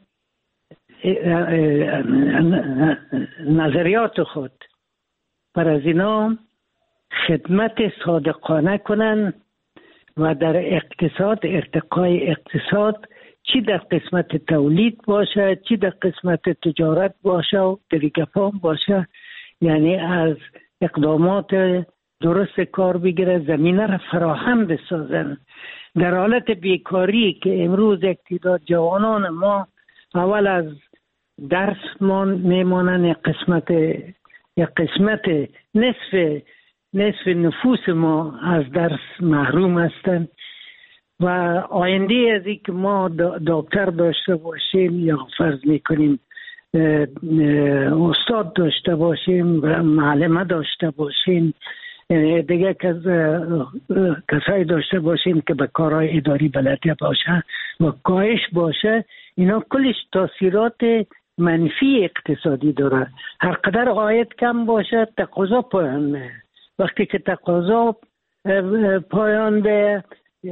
نظریات خود پر از اینا خدمت صادقانه کنن و در اقتصاد، ارتقای اقتصاد، چی در قسمت تولید باشه، چی در قسمت تجارت باشه و دیگه فهم باشه، یعنی از اقدامات درست کار بگیره، زمینه را فراهم بسازن. در حالت بیکاری که امروز یک تعداد جوانان ما اول از درس میمانن، یک قسمت یک قسمت نصف نصف نفوس ما از درس محروم هستند و آینده از این که ما دکتر داشته باشیم یا فرض میکنیم استاد داشته باشیم و معلمه داشته باشیم، دیگه کسایی داشته باشیم که به کارهای اداری بلده باشه و کاهش باشه، اینا کلش تاثیرات منفی اقتصادی داره. هر قدر عاید کم باشه تقاضا پایان میه. وقتی که تقاضا پایان به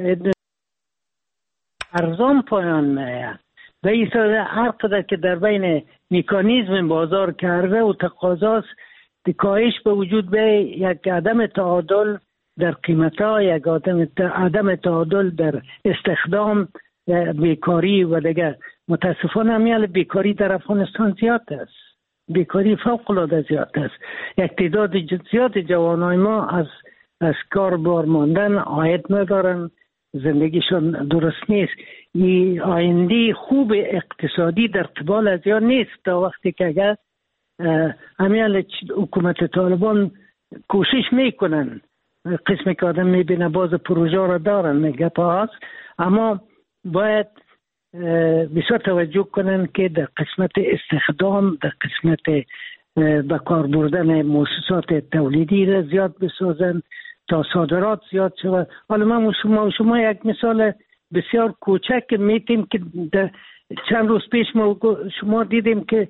ارزان پایان میه و این هر قدر که در بین مکانیزم بازار کرده و تقاضاست کاهش به وجود به یک عدم تعادل در قیمت‌ها، یک عدم عدم تعادل در استخدام، بیکاری و دیگه. متاسفانه همیال بیکاری در افغانستان زیاد است، بیکاری فوق العاده زیاد است. یک تعداد زیاد جوانای ما از از کار بار ماندن، عاید ندارن، زندگیشون درست نیست. این آینده خوب اقتصادی در قبال از یا نیست تا وقتی که اگر همیال حکومت طالبان کوشش میکنن، قسمی که آدم میبینه باز پروژه را دارن، میگه پاس، اما باید بسیار توجه کنن که در قسمت استخدام، در قسمت به کار بردن مؤسسات تولیدی را زیاد بسازن تا صادرات زیاد شود. حالا من شما شما یک مثال بسیار کوچک میتیم که چند روز پیش ما شما دیدیم که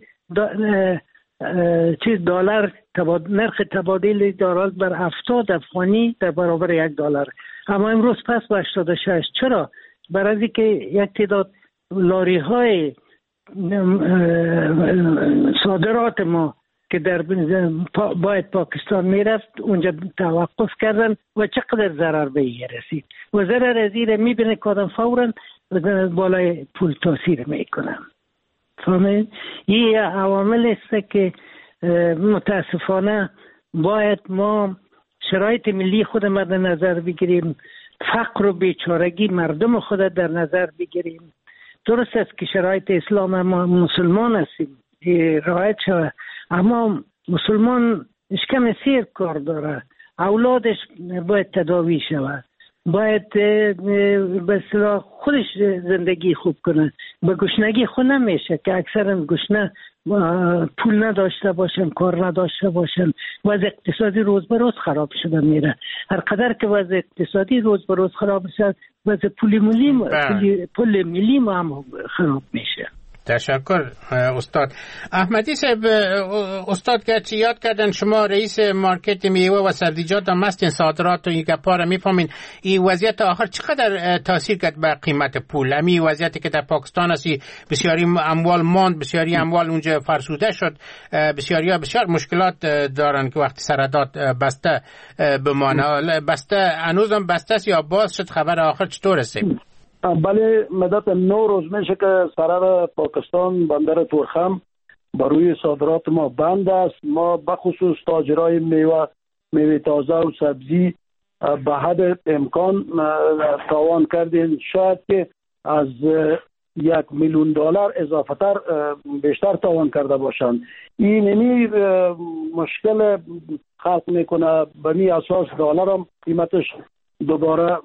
چیز دلار تبادل، نرخ تبادل دلار بر هفتاد افغانی در برابر یک دلار، اما امروز پس به هشتاد و شش. چرا؟ برای اینکه یک تعداد لاری های صادرات ما که در باید پاکستان میرفت اونجا توقف کردن و چقدر ضرر به این رسید و ضرر از این میبینه که آدم فوراً بالای پول تاثیر میکنن. فهمید؟ این عوامل است که متاسفانه باید ما شرایط ملی خود مد نظر بگیریم، فقر و بیچارگی مردم خود در نظر بگیریم. درست است که شرایط اسلام ما مسلمان هستیم رعایت شود، اما مسلمان اشکم سیر کار داره، اولادش باید تداوی شود، باید به اصطلاح خودش زندگی خوب کنه. به گشنگی خود نمیشه که اکثر گشنه پول نداشته باشن، کار نداشته باشن، وضع اقتصادی روز به روز خراب شده میره. هر قدر که وضع اقتصادی روز به روز خراب شد، وضع پول ملی پول, پول ملی ما هم خراب میشه. تشکر استاد احمدی صاحب. استاد که یاد کردن شما رئیس مارکت میوه و سبزیجات هم هستین، صادرات و این گپا رو میفهمین. این وضعیت آخر چقدر تاثیر کرد به قیمت پول؟ امی وضعیتی که در پاکستان هستی، بسیاری اموال ماند، بسیاری اموال اونجا فرسوده شد، بسیاری ها بسیار مشکلات دارن که وقتی سرداد بسته بمانه. بسته هنوزم بسته است یا باز شد؟ خبر آخر چطور است؟ بله، مدت نو روز میشه که سرحد پاکستان بندر تورخم بر روی صادرات ما بند است. ما بخصوص تاجرای میوه میوه تازه و سبزی به حد امکان تاوان کردیم. شاید که از یک میلیون دلار اضافه تر بیشتر تاوان کرده باشند. این نمی مشکل خلق میکنه. به می اساس دلار هم قیمتش دوباره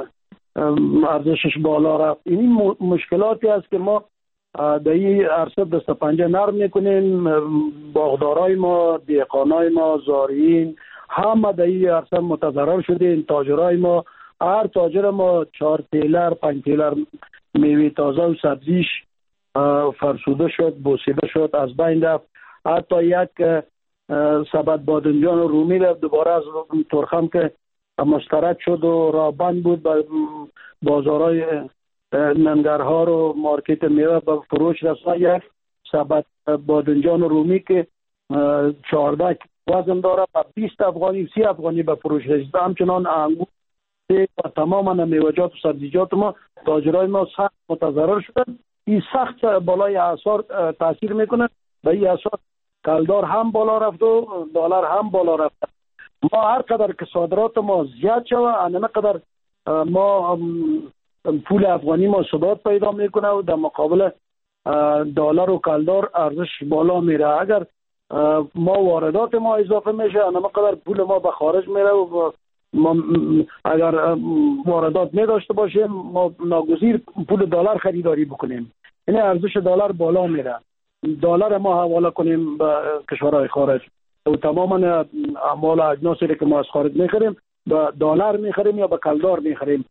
ارزشش بالا رفت. این مشکلاتی است که ما در این عرصه دست پنجه نرم میکنیم. باغدارای ما، دهقانای ما، زارعین همه در این عرصه متضرر شدیم. تاجرای ما، هر تاجر ما چهار تیلر پنج تیلر میوه تازه و سبزیش فرسوده شد، بوسیده شد، از بین رفت. حتی یک سبد بادنجان و رومی رفت دوباره از تورخم که مسترد شد و راه بند بود. بازارهای ننگرهار و مارکت میوه به فروش رسید. یک سبد بادنجان و رومی که چهارده وزن داره و بیست افغانی سی افغانی به فروش رسید. همچنان انگور و تماما میوه‌جات و سبزیجات ما تاجرای ما سخت متضرر شدن. این سخت بالای اسعار تاثیر میکنه. به این اساس کلدار هم بالا رفت و دلار هم بالا رفت. ما هر قدر که صادرات ما زیاد شود، انما قدر ما پول افغانی ما ثبات پیدا میکنه و در مقابل دلار و کلدار ارزش بالا میره. اگر ما واردات ما اضافه میشه، انما قدر پول ما به خارج میره و ما اگر واردات نداشته باشیم ما ناگزیر پول دلار خریداری بکنیم. یعنی ارزش دلار بالا میره. دلار ما حواله کنیم به کشورهای خارج و تماما اموال و اجناسی که ما از خارج میخریم به دلار میخریم یا به کلدار میخریم.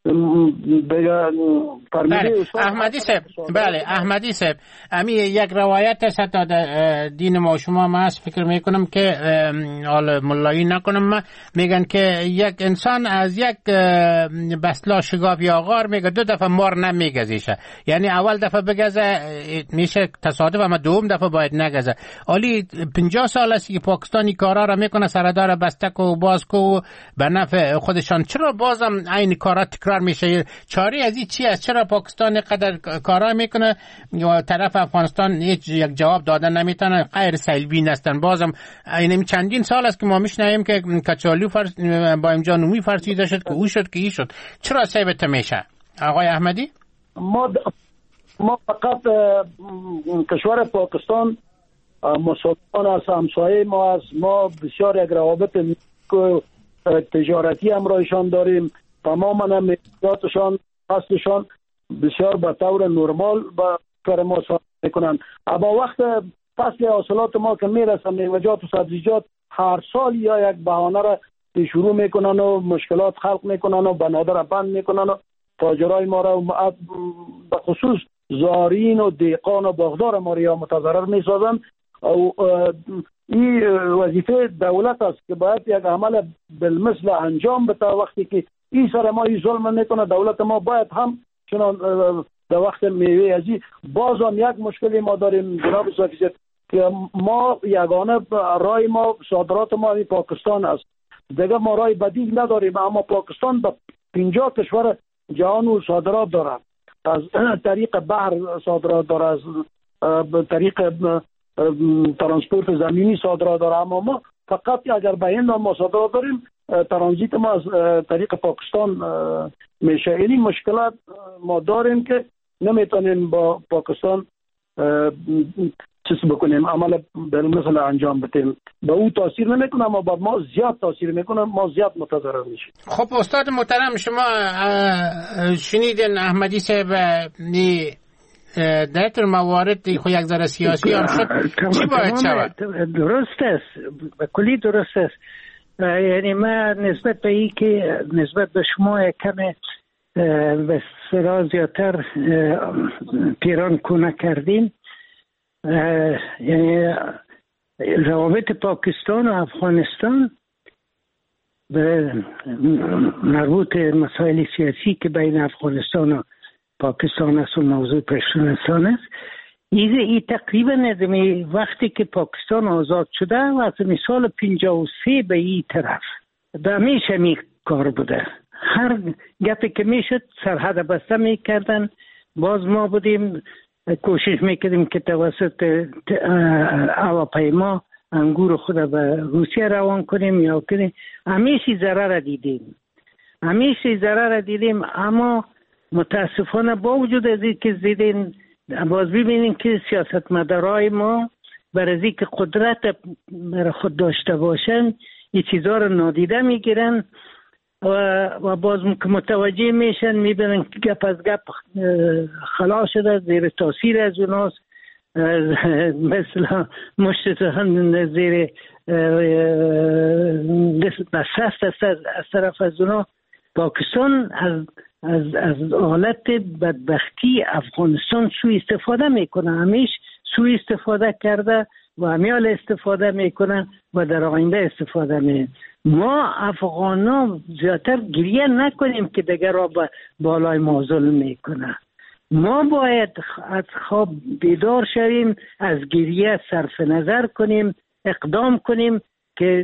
بله احمدی صاحب، بله احمدی صاحب، امی یک روایت است حتی دین ما شما ما هست، فکر میکنم که حال ملایی نکنم، ما میگن که یک انسان از یک بسلا شگاف یا غار میگه دو دفعه مار نمیگزیشه. یعنی اول دفعه بگزه میشه تصادف، اما دوم دفعه باید نگزه. علی پنجاه سال است که پاکستانی کارا را میکنه، سردار بستک و باز کو به نفع خودشان. چرا بازم این کارا تکرار میشه؟ چاره از این چی است؟ چرا پاکستان قدر کارا میکنه و طرف افغانستان هیچ یک جواب دادن نمیتونه؟ غیر سلبی هستن. بازم این چندین سال است که ما میشنویم که کچالو فرس با امجا نومی فرسیده شد که او شد که ای شد. چرا ثابت میشه آقای احمدی؟ ما د... ما فقط کشور پاکستان مسلمان است، همسایه ما است. ما بسیار یک روابط تجارتی همراهشان داریم. تماما میوه‌جاتشان فصلشان بسیار به طور نرمال با کار ما صادر میکنن. اما وقت فصل حاصلات ما که میرسه میوه‌جات و سبزیجات هر سال یا یک بهانه را شروع میکنن و مشکلات خلق میکنن و بنادر را بند میکنن و تاجرای ما را به خصوص زارعین و دهقان و باغدار ما را متضرر میسازن. او این وظیفه دولت است که باید یک عمل بالمثل انجام بده. وقتی که این سر ما این ظلم نکنه، دولت ما باید هم چنان در وقت میوه ازی. باز هم یک مشکلی ما داریم جناب صاحب که ما یگانه رای ما صادرات ما این پاکستان است، دیگه ما رای بدیل نداریم. اما پاکستان به پنجاه کشور جهان و صادرات داره، از طریق بحر صادرات داره، از طریق ترانسپورت زمینی صادرات داره. اما ما فقط اگر به این ما صادرات داریم، ترانزیت ما از طریق پاکستان میشه. این مشکلات ما داریم که نمیتونیم با پاکستان چیز بکنیم، عمل بالمثل انجام بدیم. به او تاثیر نمیکنه اما با ما زیاد تاثیر میکنه، ما زیاد متضرر میشیم. خب استاد محترم، شما شنیدین احمدی صاحب در تر موارد خو یک ذره سیاسی هم شد، چی باید شود؟ درست است، کلی درست است. یعنی من نسبت به این که نسبت به شما کم را زیادتر پیران کنه کردیم، یعنی روابط پاکستان و افغانستان به مربوط مسائل سیاسی که بین افغانستان و پاکستان است و موضوع پرشنسان است. این ای تقریبا ندمی وقتی که پاکستان آزاد شده و از سال پنجاه و سه به این طرف همیشه می کار بوده. هر گپی که میشد سرحد بسته میکردن. باز ما بودیم کوشش میکردیم که توسط هواپیما انگور خود به روسیه روان کنیم یا کنیم. همیشه ضرر دیدیم همیشه ضرر دیدیم اما متاسفانه با وجود از این که زیدین باز ببینیم که سیاستمدارای ما برای که قدرت بر خود داشته باشن این چیزها رو نادیده میگیرن و, و باز متوجه میشن میبینن که گپ از گپ خلاص شده زیر تاثیر از اوناست. مثلا مشتتهن زیر دست است از طرف از اونا. پاکستان از از از حالت بدبختی افغانستان سوء استفاده میکنه، همیش سوء استفاده کرده و همیال استفاده میکنه و در آینده استفاده می. ما افغانا زیادتر گریه نکنیم که دیگر را بالای ما ظلم میکنه. ما باید از خواب بیدار شویم، از گریه صرف نظر کنیم، اقدام کنیم که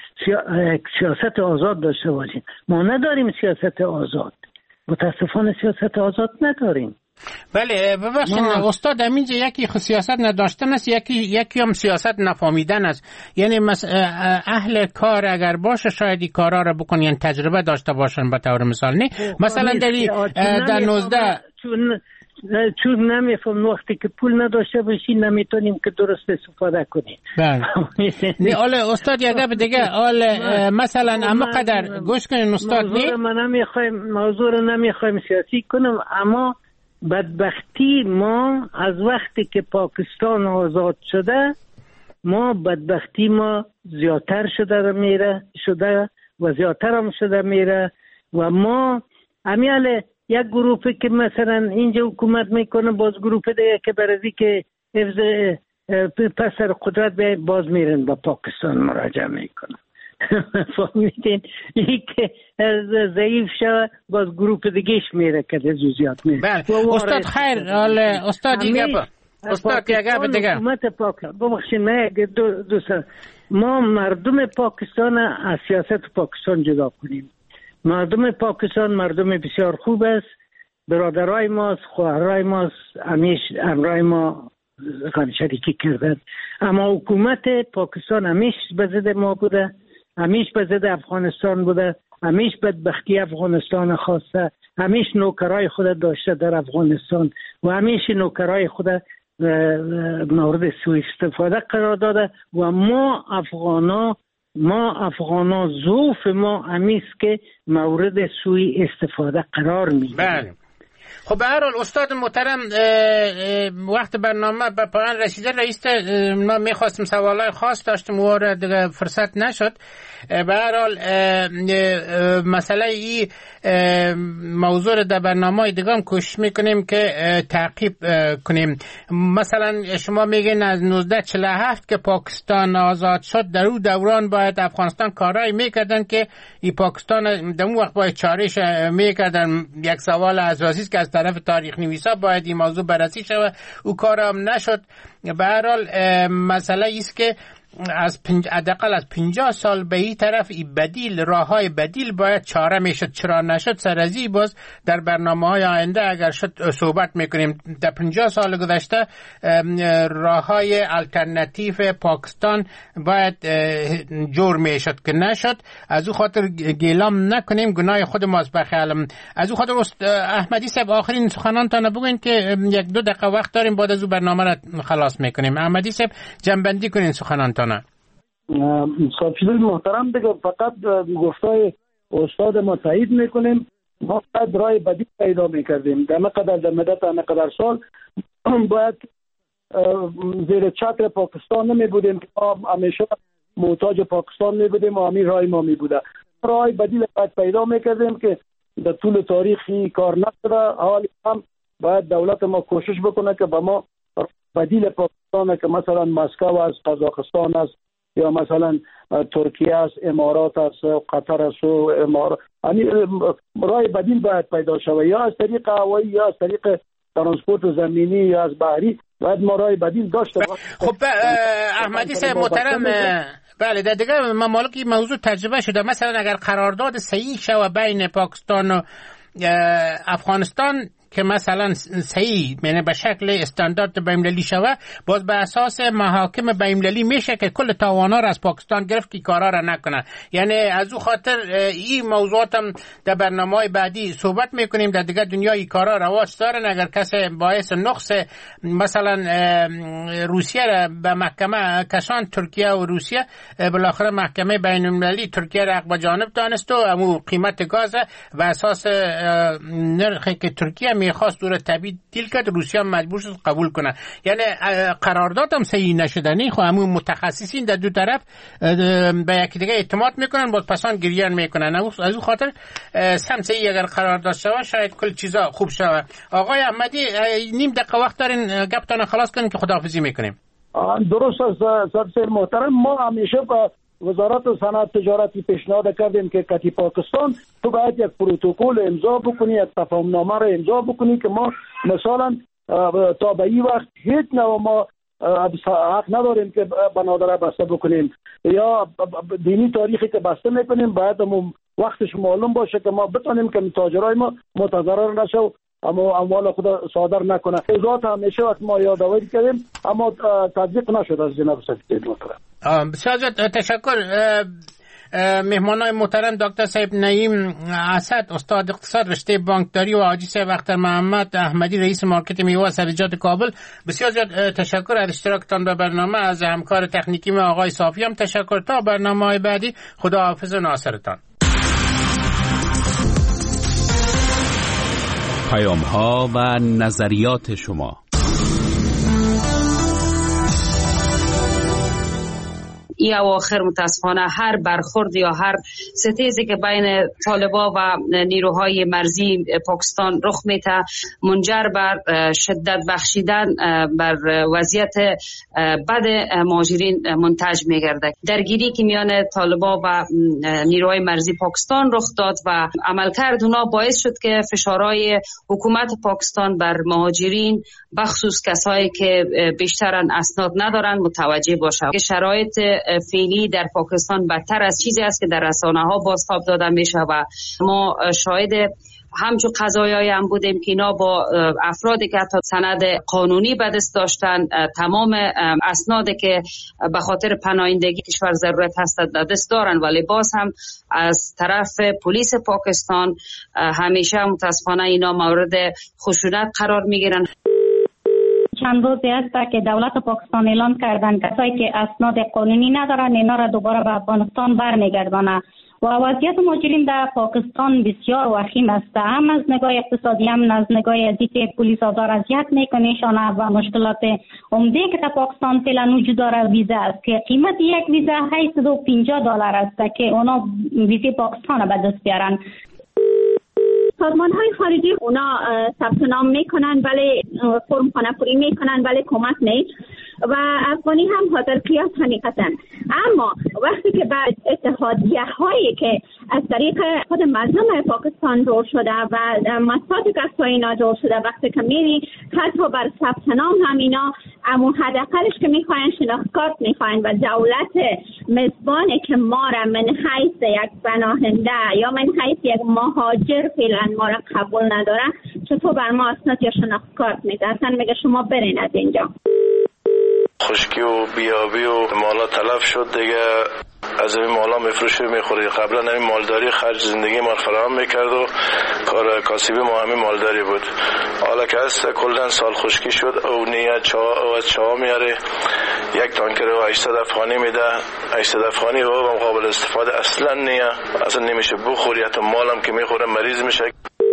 سیاست آزاد داشته باشیم. ما نداریم سیاست آزاد، متاسفانه سیاست آزاد نداریم. بله ببخشید استاد، همینجا یکی سیاست نداشتن است، یکی یکی هم سیاست نفهمیدن است. یعنی اهل کار اگر باشه شاید این کارا رو بکنن، یعنی تجربه داشته باشن. به طور مثال نه مثلا در در نوزده چون چون نمیفهم وقتی که پول نداشته باشی نمیتونیم که درست استفاده کنیم. بله نه آله استاد یه گپ دیگه آله مثلا اما قدر گوش کنین استاد. موضوع ما نمیخوایم موضوع رو نمیخوایم سیاسی کنم، اما بدبختی ما از وقتی که پاکستان آزاد شده ما بدبختی ما زیادتر شده میره شده و زیادتر هم شده میره و ما امیاله یک گروپی که مثلا اینجا حکومت میکنه، باز گروپ دیگه که برای که حفظ پسر قدرت باز میرن با پاکستان مراجعه میکنن. فهمیدین؟ این که ضعیف شد باز گروپ دیگهش میره که جزئیات میره. استاد خیر استاد دیگه استاد دیگه دیگه حکومت پاکستان ببخشید من دو دو سر ما مردم پاکستان از سیاست پاکستان جدا کنیم. مردم پاکستان مردم بسیار خوب است، برادرای ماست، خواهرای ماست، همیش امرای ما شریکی کردن، اما حکومت پاکستان همیش به ضد ما بوده، همیش به ضد افغانستان بوده، همیش بدبختی افغانستان خواسته، همیش نوکرای خود داشته در افغانستان و همیش نوکرای خود مورد سوء استفاده قرار داده و ما افغانا ما افغانا ضعف ما همیست که مورد سوء استفاده قرار میگیریم. بله خب به هر حال استاد محترم وقت برنامه به پایان رسیده. رئیس ما میخواستیم سوالای خاص داشتیم و دیگه فرصت نشد. به هر حال مسئله ای موضوع در برنامه دیگه هم کوشش میکنیم که تعقیب کنیم. مثلا شما میگین از نوزده چهل و هفت که پاکستان آزاد شد در اون دوران باید افغانستان کارایی میکردن که این پاکستان در اون وقت باید چارش میکردن. یک سوال اساسی که از طرف تاریخ نویسا باید این موضوع بررسی شود، او کار هم نشد. به هر حال مسئله ایست که از پنج حداقل از پنجاه سال به این طرف این بدیل راههای بدیل باید چاره میشد. چرا نشد سرازی باز در برنامه‌های آینده اگر شد صحبت میکنیم. در پنجاه سال گذشته راههای الटरनेटिव پاکستان باید جور میشد که نشد. از او خاطر گیلام نکنیم، گناه خود ماست بخیالم. از او خاطر احمدی صاحب آخرین سخنانتان بگوین که یک دو دقیقه وقت داریم، بعد از او برنامه را خلاص میکنیم. احمدی صاحب جنبندی کنین سخنانتان. صاحب محترم دیگه فقط گفتای استاد ما تایید میکنیم. ما باید رای بدیل پیدا میکردیم. در مقدر در مدت مقدر سال باید زیر چتر پاکستان نمی بودیم که ما همیشه محتاج پاکستان می بودیم و همین رای ما می بوده. رای بدیل باید پیدا میکردیم که در طول تاریخی کار نکرده. حالی هم باید دولت ما کوشش بکنه که به ما بدیل پاکستان که مثلا مسکو است، قزاقستان است، یا مثلا ترکیه است، امارات است، قطر است و امارات، یعنی راه بدیل باید پیدا شود، یا از طریق هوایی یا از طریق ترانسپورت زمینی یا از بحری. باید ما راه بدیل داشته باشیم. خب احمدی صاحب محترم، بله در دیگه ممالک موضوع تجربه شده. مثلا اگر قرارداد صحیح شود بین پاکستان و افغانستان که مثلا صحیح یعنی به شکل استاندارد بین‌المللی شود، باز به اساس محاکم بین‌المللی میشه که کل تاوانا را از پاکستان گرفت که کارا را نکنه. یعنی از او خاطر این موضوعات هم در برنامه‌های بعدی صحبت میکنیم. در دیگه دنیای کارا رواج دارن. اگر کسی باعث نقص مثلا روسیه را به محکمه کشان، ترکیه و روسیه بالاخره محکمه بین‌المللی ترکیه را به جانب دانست و امو قیمت گاز و اساس نرخی که ترکیه میخواست دور طبیعی دیل کرد، روسیه هم مجبور شد قبول کنه. یعنی قرارداد هم صحیح نشدنی. خب همون متخصصین در دو طرف به یکی دیگه اعتماد میکنن، باز پسان گریان میکنن. از اون خاطر سم صحیح اگر قرارداد شود شاید کل چیزا خوب شود. آقای احمدی نیم دقیقه وقت دارین گپتون خلاص کنین که خداحافظی میکنیم. درست است سرسیر محترم. ما همیشه با وزارت صنعت تجارتی پیشنهاد کردیم که کتی پاکستان تو باید یک پروتکل امضا بکنی، یک تفاهمنامه را امضا بکنی که ما مثلا تا به این وقت هیچ نوع ما حق نداریم که بنادر بسته بکنیم یا دینی تاریخی که بسته میکنیم. باید وقتش معلوم باشه که ما بتونیم که تاجرای ما متضرر نشه، اما اموال خود صادر نکنه. اجازه همیشه وقت ما یادآوری کردیم اما تطبیق نشد از جناب سفید محترم. بسیار تشکر. مهمانای محترم دکتر صاحب نعیم اسد، استاد اقتصاد رشته بانکداری، و حاجی صاحب اختر محمد احمدی، رئیس مارکت میوه سبزیجات کابل. بسیار زیاد تشکر از اشتراکتان به برنامه. از همکار تکنیکی ما آقای صافی هم تشکر. تا برنامه‌های بعدی خداحافظ و ناصرتان. پیام‌ها و نظریات شما. این اواخر متاسفانه هر برخورد یا هر ستیزی که بین طالبا و نیروهای مرزی پاکستان رخ میده منجر بر شدت بخشیدن بر وضعیت بد مهاجرین منتج میگرده. درگیری که میان طالبا و نیروهای مرزی پاکستان رخ داد و عملکرد اونا باعث شد که فشارهای حکومت پاکستان بر مهاجرین بخصوص کسایی که بیشترن اسناد ندارن متوجه باشه که شرایط فعلی در پاکستان بدتر از چیزی است که در رسانه‌ها بازتاب داده میشه و ما شاهد همچون قضایایی هم بودیم که اینا با افرادی که حتی سند قانونی به دست داشتن، تمام اسنادی که به خاطر پناهندگی کشور ضرورت هست به دست دارن، ولی باز هم از طرف پلیس پاکستان همیشه متاسفانه اینا مورد خشونت قرار میگیرن. چند روزی است که دولت پاکستان اعلان کردن کسایی که اسناد قانونی ندارن اینا را دوباره به افغانستان برمیگردانه و وضعیت مهاجرین در پاکستان بسیار وخیم است، هم از نگاه اقتصادی هم از نگاه از اینکه پلیس آزار اذیت میکنه و مشکلات عمده که در پاکستان فعلا وجود داره ویزا است که قیمت یک ویزا هشتصد و پنجاه دلار است که اونا ویزا پاکستان به دست بیارن. سازمان های خارجی اونا ثبت نام میکنن ولی فرم خانه پوری میکنن ولی کمک نیست و افغانی هم حاضر قیاس حقیقتا. اما وقتی که بعد اتحادیه هایی که از طریق خود مردم پاکستان جور شده و مساعد کسای اینا جور شده، وقتی که میری حتی بر ثبت نام هم اینا امو حداقلش که میخواین شناخت کارت میخواین و دولت مزبانی که ما را من حیث یک پناهنده یا من حیث یک مهاجر فعلا ما را قبول نداره، چطور بر ما اسناد یا شناخت کارت میده؟ اصلا میگه شما برین از اینجا. خشکی و بیابی و مالا تلف شد دیگه، از این مالا میفروشه میخوری. قبلا این مالداری خرج زندگی ما فراهم میکرد و کار کاسبی ما همین مالداری بود. حالا که هست کلن سال خشکی شد او نیه چا او از چا میاره یک تانکر و هشتصد افغانی میده. هشتصد افغانی و قابل استفاده اصلا نیه، اصلا نمیشه بخوری، حتی مالم که میخوره مریض میشه.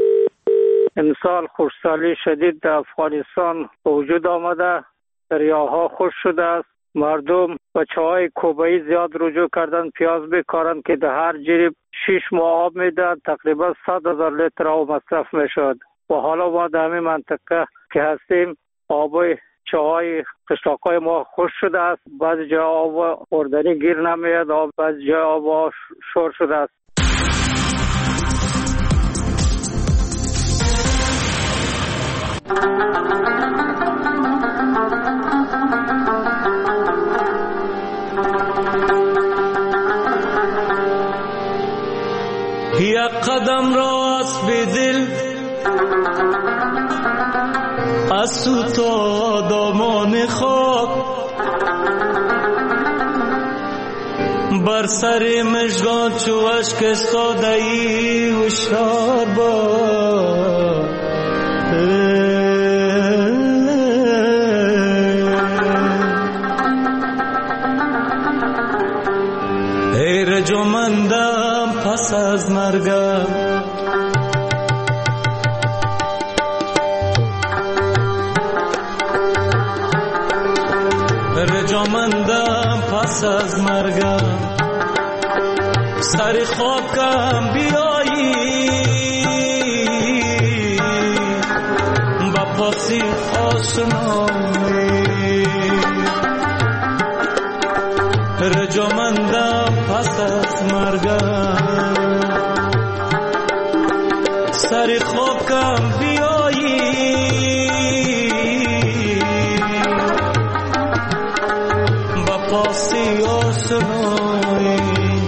امسال خشکسالی شدید در افغانستان وجود آمده، دریاها خشک شده است، مردم و چای کوبایی زیاد رجوع کردن، پیاز بکارن که در هر جریب شش ماه آب میدن، تقریبا صد هزار لیتر آب مصرف میشد. و حالا ما در همین منطقه که هستیم آب چای قشلاقای ما خوش شده است، بعضی جا آب خوردنی گیر نمیاد، آب بعضی جا آب شور شده است. یک قدم راست به دل از تو تا دامان خاک، بر سر مژگان چو اشک استاده ای هوشیار باش. ای رجمندم پس از مرگم، رجمندم پس از مرگم، سر خاکم بیایی با پاسی آشنایی. رجمندم پس از مرگم، سر خاکم بیایی با پاسی آشنایی.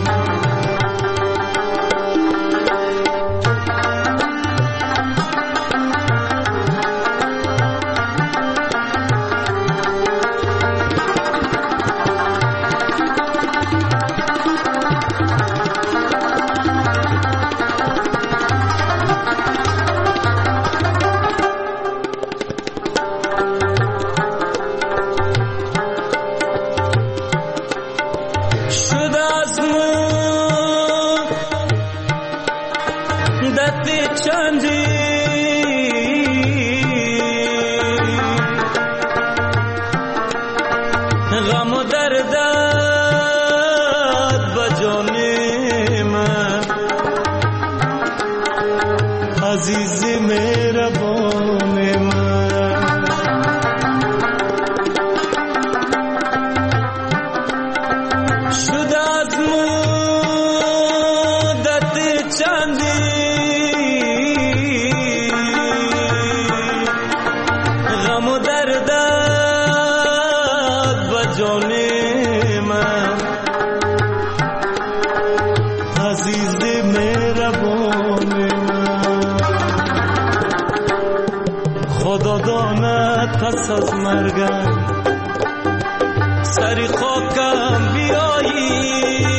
پس از مرگم، سری خاکم بیایی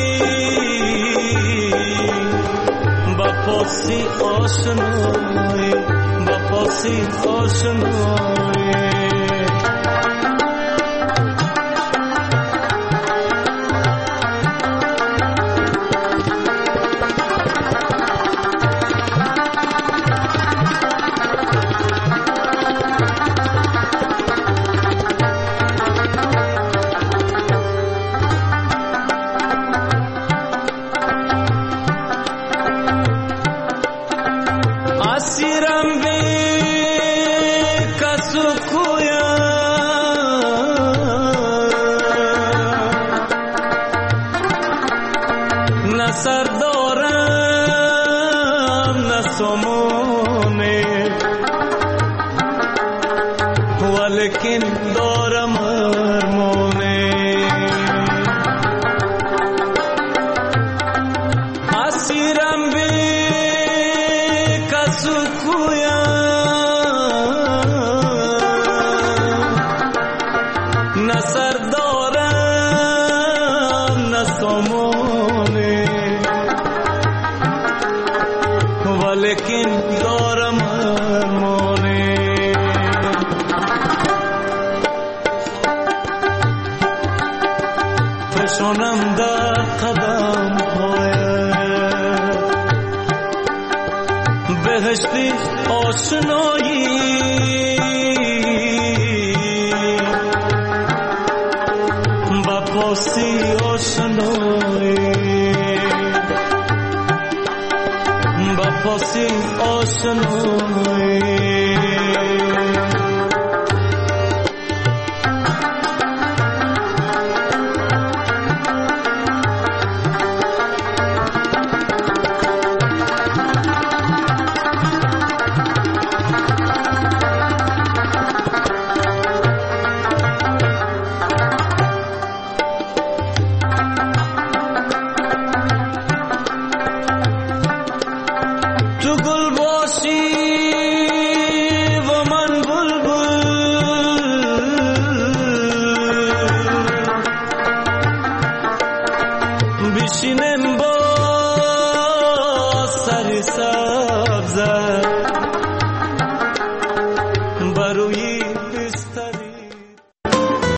با پاسی آشنایی، با پاسی آشنایی. پاسی آشنایی با پاسی آشنایی